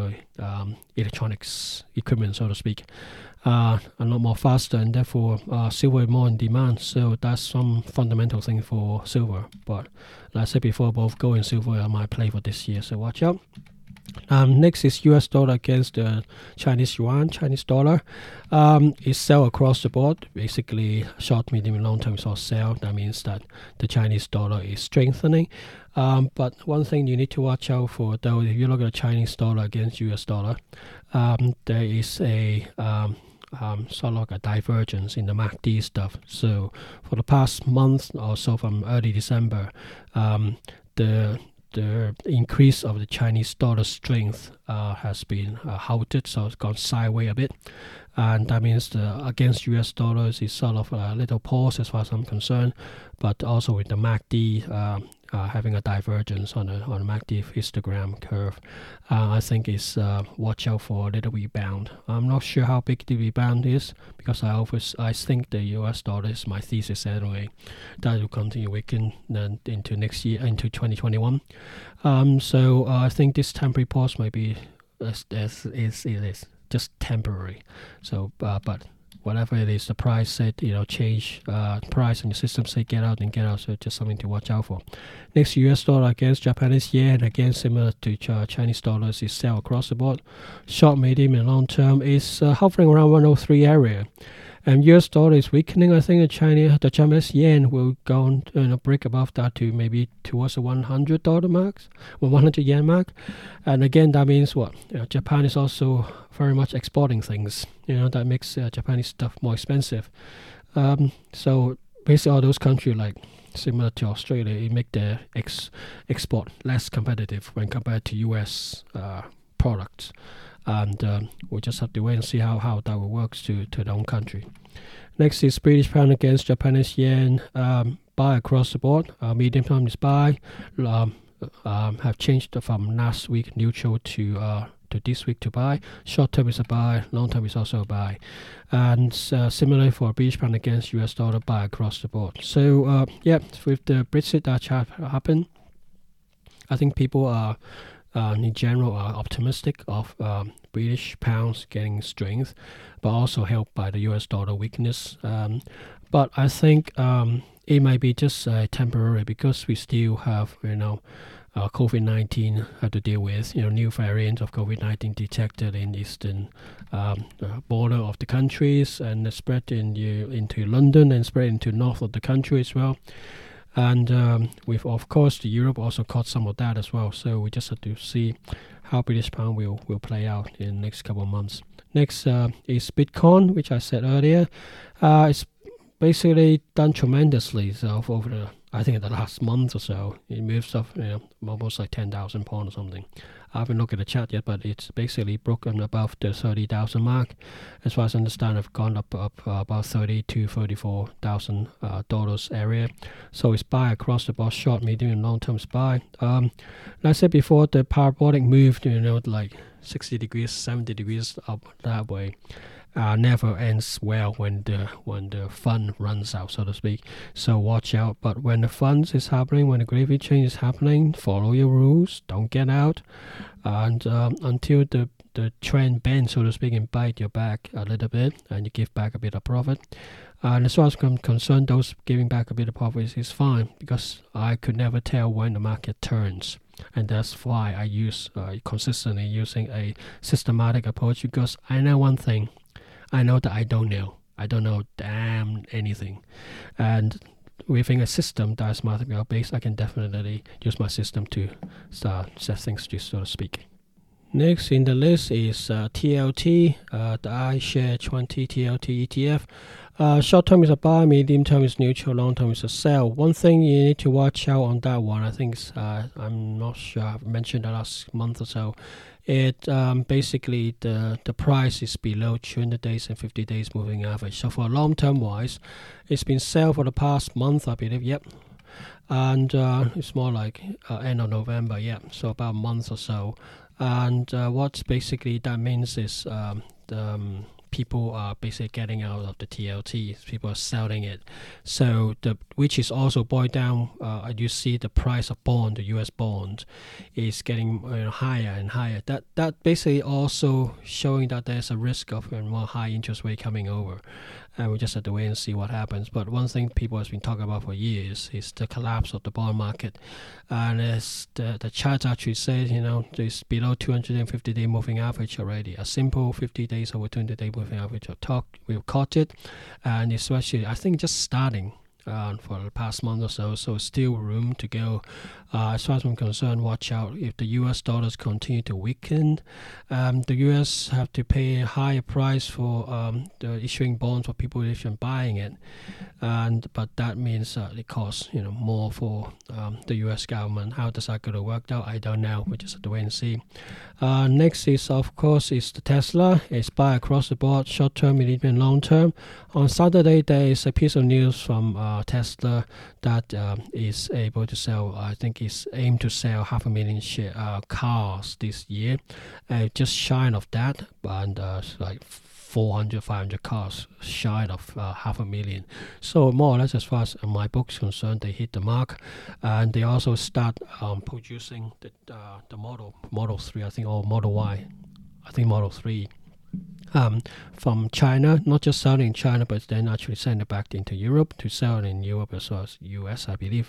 electronics equipment, so to speak. A lot more faster, and therefore silver is more in demand. So that's some fundamental thing for silver. But like I said before, both gold and silver are my play for this year. So watch out. Next is US dollar against the Chinese yuan. Chinese dollar is sell across the board. Basically, short, medium, and long term is all sell. That means that the Chinese dollar is strengthening. But one thing you need to watch out for, though, if you look at the Chinese dollar against US dollar, there is a sort of like a divergence in the MACD stuff. So for the past month or so, from early December, the increase of the Chinese dollar strength has been halted, so it's gone sideways a bit, and that means the against US dollars is sort of a little pause as far as I'm concerned, but also with the MACD having a divergence on the MACD histogram curve, I think is watch out for a little rebound. I'm not sure how big the rebound is, because I think the US dollar is my thesis anyway, that will continue weaken into next year, into 2021. So I think this temporary pause might be is just temporary. So but whatever it is, the price said, change price and the system say get out and get out. So just something to watch out for. Next, US dollar against Japanese yen, again similar to Chinese dollars, is sell across the board. Short, medium, and long term is hovering around 103 area. And US dollar is weakening. I think the Japanese yen will go on break above that to maybe towards the $100 mark, or 100 yen mark. And again, that means what? Japan is also very much exporting things. That makes Japanese stuff more expensive. So basically, all those countries like similar to Australia, it make their export less competitive when compared to US products. And we'll just have to wait and see how that will work to their own country. Next is British pound against Japanese yen. Buy across the board. Medium term is buy. Have changed from last week neutral to this week to buy. Short term is a buy. Long term is also a buy. And similarly for British pound against US dollar, buy across the board. So with the Brexit that happened, I think people are in general are optimistic of British pounds getting strength, but also helped by the US dollar weakness. But I think it might be just temporary because we still have, COVID-19 to deal with. New variants of COVID-19 detected in eastern border of the countries, and spread into London and spread into north of the country as well. And with, of course, Europe also caught some of that as well. So we just have to see how British pound will play out in the next couple of months. Next is Bitcoin, which I said earlier. It's basically done tremendously. So over the last month or so, it moves up, almost like 10,000 pounds or something. I haven't looked at the chart yet, but it's basically broken above the 30,000 mark. As far as I understand, I've gone up about 30 to 34,000 dollars area. So it's buy across the board, short, medium, and long-term buy. Like I said before, the parabolic moved, like 60 degrees, 70 degrees up that way. Never ends well when the fun runs out, so to speak. So watch out. But when the fun is happening, when the gravy change is happening, follow your rules. Don't get out, and until the trend bends, so to speak, and bite your back a little bit, and you give back a bit of profit. And as far as I'm concerned, those giving back a bit of profit is fine, because I could never tell when the market turns. And that's why I use consistently using a systematic approach, because I know one thing. I know that I don't know. I don't know damn anything. And within a system that is mathematical based, I can definitely use my system to set things straight, so to speak. Next in the list is TLT, the iShare 20 TLT ETF. Short term is a buy, medium term is neutral, long term is a sell. One thing you need to watch out on that one, I think, I'm not sure, I've mentioned the last month or so. It basically the price is below 200 days and 50 days moving average. So for long term wise, it's been sell for the past month, I believe. Yep. And it's more like end of November. Yeah. So about a month or so. And what basically that means is people are basically getting out of the TLT. People are selling it. So which is also boiled down. You see the price of bond, the U.S. bond, is getting higher and higher. That basically also showing that there's a risk of more high interest rate coming over. And we just have to wait and see what happens. But one thing people have been talking about for years is the collapse of the bond market. And as the chart actually says, it's below 250-day moving average already. A simple 50 days over 20-day moving average we've caught it. And especially, I think, just starting for the past month or so. So still room to go. As far as I'm concerned, watch out. If the US dollars continue to weaken, the US have to pay a higher price for the issuing bonds for people issuing buying it, but that means it costs more for the US government. How does that going to work out? I don't know. We just have to wait and see. Next is, of course, is the Tesla. It's buy across the board, short term, medium, and long term. On Saturday, there is a piece of news from Tesla that is able to sell, I think is aimed to sell 500,000 cars this year. Just shy of that, and like 400, 500 cars shy of 500,000. So more or less, as far as my book's concerned, they hit the mark. And they also start producing the Model 3, I think, or Model Y. I think Model 3. From China, not just selling in China, but then actually send it back into Europe to sell in Europe as well as US, I believe.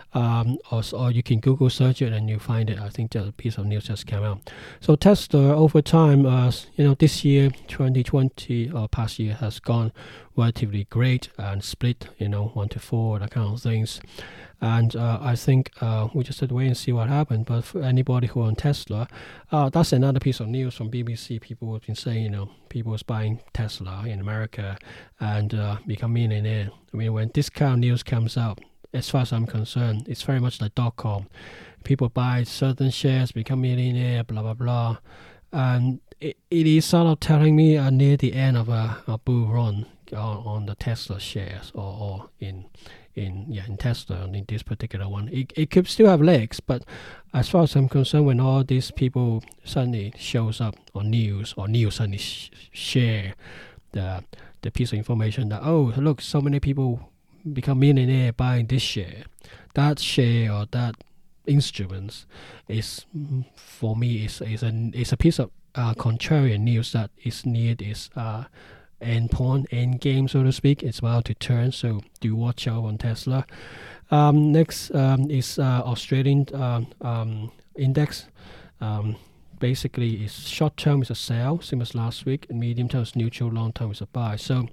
Or you can Google search it and you find it. I think the piece of news just came out. So Tesla over time, this year, 2020 or past year has gone relatively great and split, 1 to 4, that kind of things. And I think we just have to wait and see what happens. But for anybody who owns Tesla, that's another piece of news from BBC. People have been saying, people is buying Tesla in America and become millionaire. I mean, when this kind of news comes out, as far as I'm concerned, it's very much like .com. People buy certain shares, become millionaire, blah, blah, blah. And it is sort of telling me near the end of a bull run on the Tesla shares or in Tesla, in this particular one. It could still have legs, but as far as I'm concerned, when all these people suddenly shows up on news, or news suddenly share the piece of information that, oh, look, so many people become millionaire buying this share, that share, or that instruments is, for me, is a piece of contrarian news that is near this end game, so to speak. It's about to turn, so do watch out on Tesla. Next is Australian index. Basically, is short term is a sell, same as last week, and medium term is neutral, long term is a buy. So,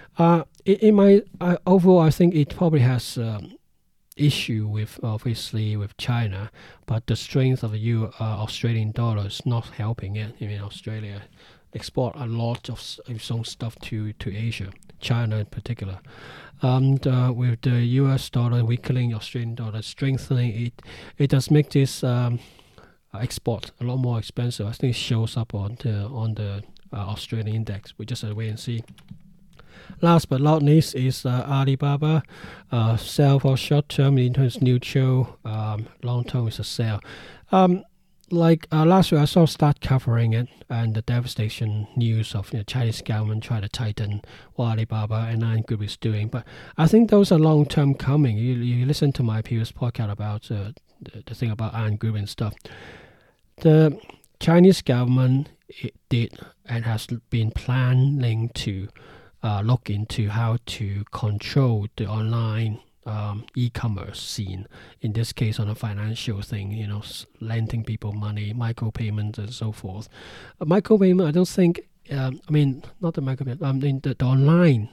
overall, I think it probably has issue with, obviously, with China, but the strength of the Australian dollar is not helping it. I mean, Australia export a lot of its own stuff to Asia, China in particular. And with the US dollar weakening, Australian dollar strengthening, it does make this export a lot more expensive. I think it shows up on the Australian index. We just have to wait and see. Last but not least is Alibaba. Sell for short term, in terms neutral. Long term is a sell. Last week, I saw start covering it, and the devastation news of Chinese government trying to tighten what Alibaba and Ant Group is doing. But I think those are long term coming. You listen to my previous podcast about the thing about Ant Group and stuff. The Chinese government did and has been planning to look into how to control the online e-commerce scene, in this case on a financial thing, lending people money, micropayments and so forth. Micropayment, I don't think, not the micropayment, the online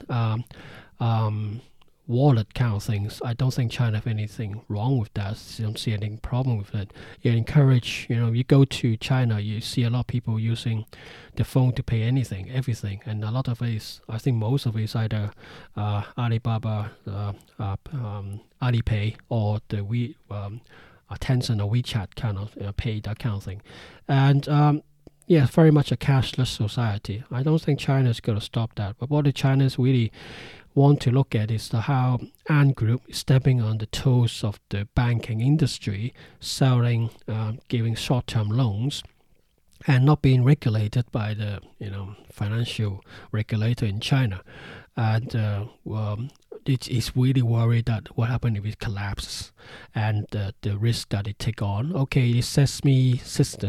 wallet kind of things, I don't think China have anything wrong with that. I don't see any problem with it. It encourage, you go to China, you see a lot of people using the phone to pay everything, and a lot of it is, I think most of it is either Alibaba, Alipay, or the Tencent or WeChat kind of pay, that kind of thing. And very much a cashless society. I don't think China is going to stop that. But what the Chinese really want to look at is how Ant Group is stepping on the toes of the banking industry, selling, giving short-term loans, and not being regulated by the financial regulator in China. And it's really worried that what happens if it collapses, and the risk that it take on. Okay, the Sesame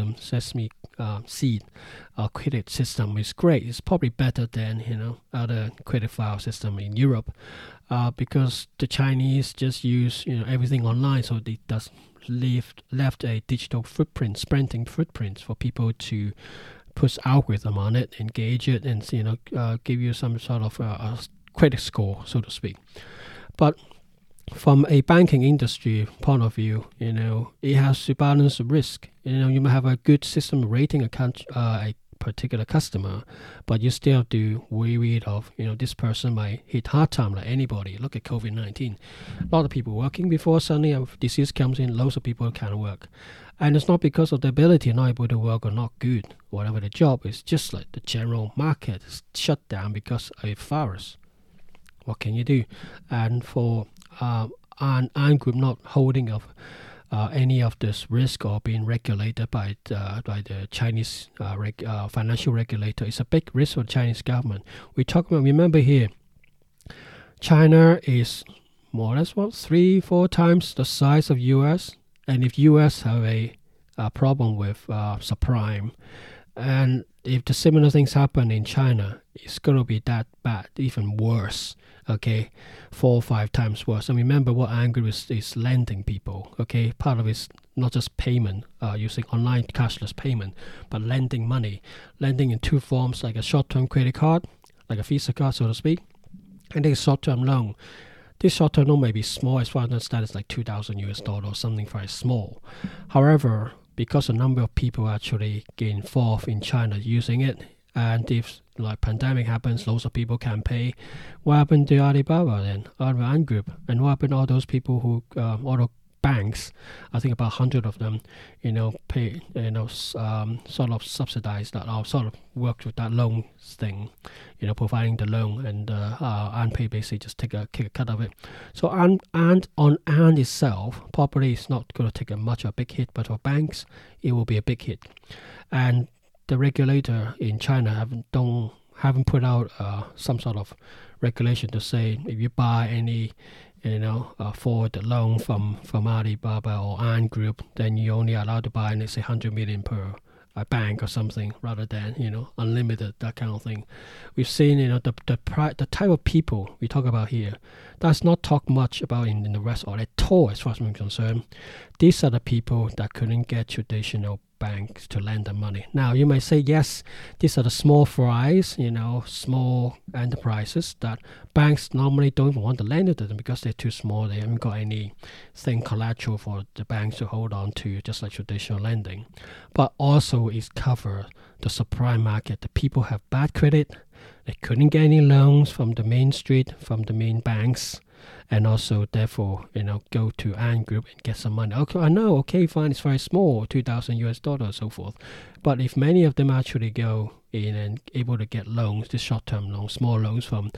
Seed credit system is great. It's probably better than other credit file system in Europe, because the Chinese just use everything online, so it does left a digital footprint, printing footprint for people to put algorithm on it, engage it, and give you some sort of a credit score, so to speak. But from a banking industry point of view, it has to balance the risk. You might have a good system rating a particular customer, but you still have to worry of, this person might hit hard time like anybody. Look at COVID-19. A lot of people working before suddenly a disease comes in, loads of people can't work. And it's not because of the ability not able to work or not good, whatever the job is, just like the general market is shut down because of a virus. What can you do? And for Ant Group not holding of any of this risk or being regulated by the Chinese financial regulator, is a big risk for the Chinese government. Remember here, China is more or less 3-4 times the size of US, and if US have a problem with subprime, and if the similar things happen in China, it's going to be that bad, even worse. Okay, 4 or 5 times worse. And remember what Ant Group is lending people. Okay, part of it is not just payment, using online cashless payment, but lending money. Lending in 2 forms, like a short-term credit card, like a Visa card, so to speak, and then a short-term loan. This short-term loan may be small, as far as I understand, it's like $2,000 or something very small. However, because a number of people actually get involved in China using it, and if pandemic happens, lots of people can't pay, what happened to Alibaba then, Ant Group? And what happened to all those people who, all the banks, I think about 100 of them, pay, sort of subsidize that, or sort of worked with that loan thing, providing the loan, and Ant Pay basically just kick a cut of it. So Ant itself probably is not going to take a big hit, but for banks, it will be a big hit. And the regulator in China haven't put out some sort of regulation to say if you buy any for the loan from Alibaba or Ant Group, then you only allowed to buy, let's say, 100 million per a bank or something, rather than unlimited, that kind of thing. We've seen the type of people we talk about here. That's not talked much about in the West or at all, as far as I'm concerned. These are the people that couldn't get traditional banks to lend them money. Now you might say, yes, these are the small fries, small enterprises that banks normally don't even want to lend to them because they're too small. They haven't got anything collateral for the banks to hold on to, just like traditional lending. But also it's cover the subprime market. The people have bad credit. They couldn't get any loans from the main street, from the main banks, and also therefore go to Ant Group and get some money. Okay, I know, okay, fine, it's very small, $2,000 so forth. But if many of them actually go in and able to get loans, the short-term loans, small loans from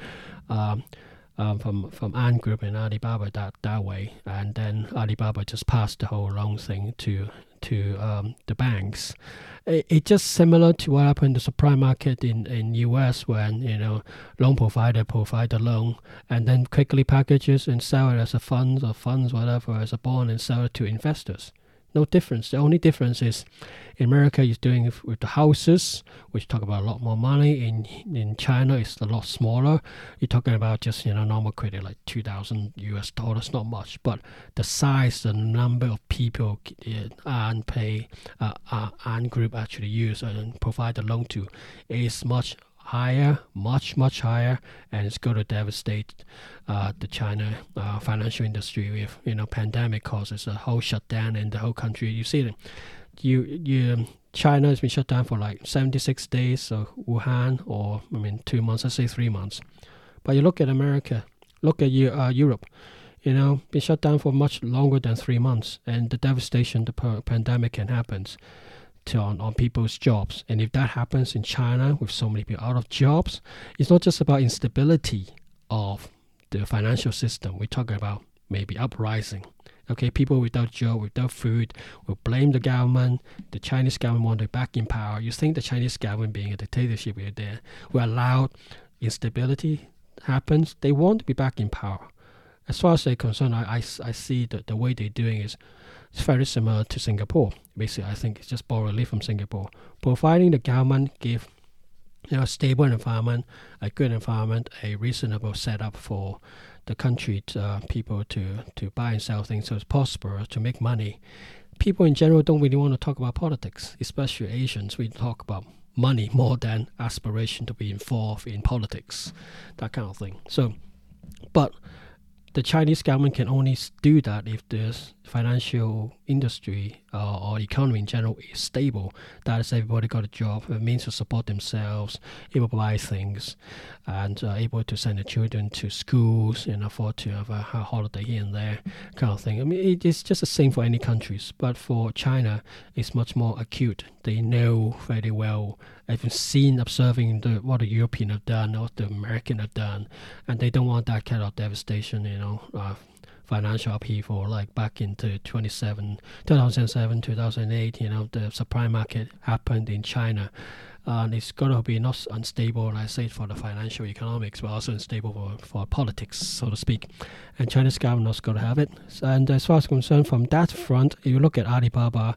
Ant Group and Alibaba that way, and then Alibaba just passed the whole loan thing to the banks. It's just similar to what happened in the subprime market in US, when loan provider provide the loan and then quickly packages and sell it as a fund or funds, whatever, as a bond, and sell it to investors. No difference. The only difference is in America is doing it with the houses, which talk about a lot more money. In China, it's a lot smaller. You're talking about just normal credit like $2,000, not much. But the size, the number of people Ant Group actually use and provide the loan to is much higher, much higher, and it's going to devastate the China financial industry with pandemic causes a whole shutdown in the whole country. You see that China has been shut down for like 76 days, so Wuhan, or 2 months, let's say 3 months. But you look at America, look at Europe, been shut down for much longer than 3 months, and the devastation the pandemic can happen on people's jobs. And if that happens in China with so many people out of jobs, it's not just about instability of the financial system. We're talking about maybe uprising. Okay, people without job, without food, will blame the government. The Chinese government want to be back in power. You think the Chinese government, being a dictatorship there, will allow instability happens? They want to be back in power. As far as they're concerned, I see that the way they're doing is it's very similar to Singapore. Basically, I think it's just borrow relief from Singapore. Providing the government give a stable environment, a good environment, a reasonable setup for the country, people to buy and sell things so it's prosperous, to make money. People in general don't really want to talk about politics, especially Asians. We talk about money more than aspiration to be involved in politics, that kind of thing. So, but the Chinese government can only do that if the financial industry or economy in general is stable. That is, everybody got a job, it means to support themselves, able to buy things, and able to send the children to schools and afford to have a holiday here and there, kind of thing. It's just the same for any countries, but for China, it's much more acute. They know very well. I've seen, observing what the European have done, what the American have done, and they don't want that kind of devastation, financial upheaval like back into 2007, 2008, the subprime market happened in China. And it's going to be not unstable, like I say, for the financial economics, but also unstable for politics, so to speak. And China's government is going to have it. And as far as concerned from that front, if you look at Alibaba,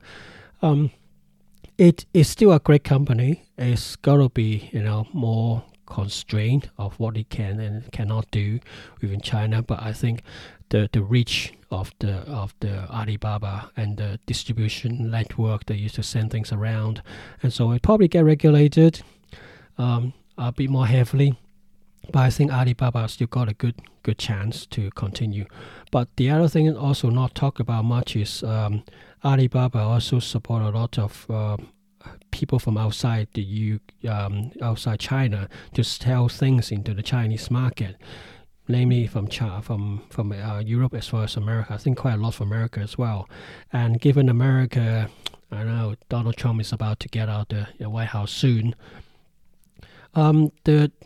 it is still a great company. It's got to be, more constrained of what it can and cannot do within China. But I think the reach of the Alibaba and the distribution network, they used to send things around, and so it probably get regulated a bit more heavily. But I think Alibaba still got a good chance to continue. But the other thing also not talked about much is Alibaba also support a lot of people from outside outside China to sell things into the Chinese market, namely from Europe as well as America. I think quite a lot from America as well. And given America, I know Donald Trump is about to get out the White House soon. The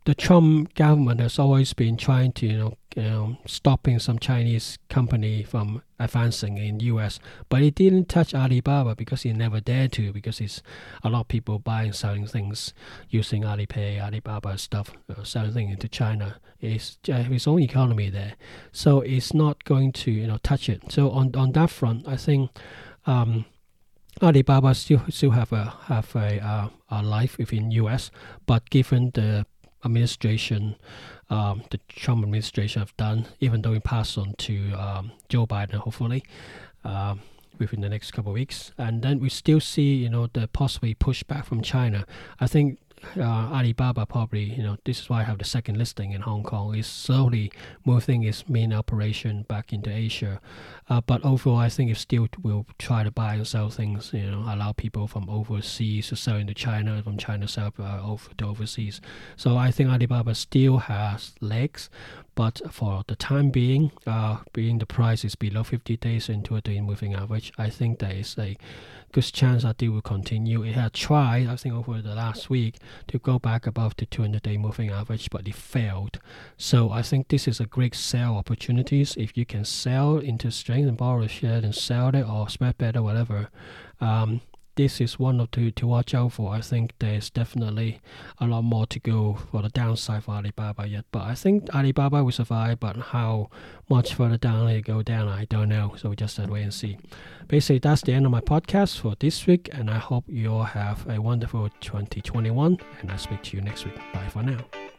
the Trump government has always been trying to, stopping some Chinese company from advancing in U.S., but it didn't touch Alibaba because he never dared to, because it's a lot of people buying, selling things using Alipay, Alibaba stuff, selling things into China. It's his own economy there, so it's not going to, touch it. So on that front, I think Alibaba still have a life within U.S., but given the administration, the Trump administration have done, even though it passed on to Joe Biden, hopefully, within the next couple of weeks. And then we still see, the possibly pushback from China. I think Alibaba probably, this is why I have the second listing in Hong Kong, is slowly moving its main operation back into Asia. But overall, I think it still will try to buy and sell things, allow people from overseas to sell into China, from China sell over to overseas. So I think Alibaba still has legs, but for the time being the price is below 50 days into a day moving average, I think there is a good chance that it will continue. It had tried, I think, over the last week to go back above the 200-day moving average, but it failed. So I think this is a great sell opportunities. If you can sell into strength and borrow a share and sell it or spread better, whatever, this is one of two to watch out for. I think there's definitely a lot more to go for the downside for Alibaba yet. But I think Alibaba will survive, but how much further down it go down, I don't know. So we just have to wait and see. Basically, that's the end of my podcast for this week, and I hope you all have a wonderful 2021, and I'll speak to you next week. Bye for now.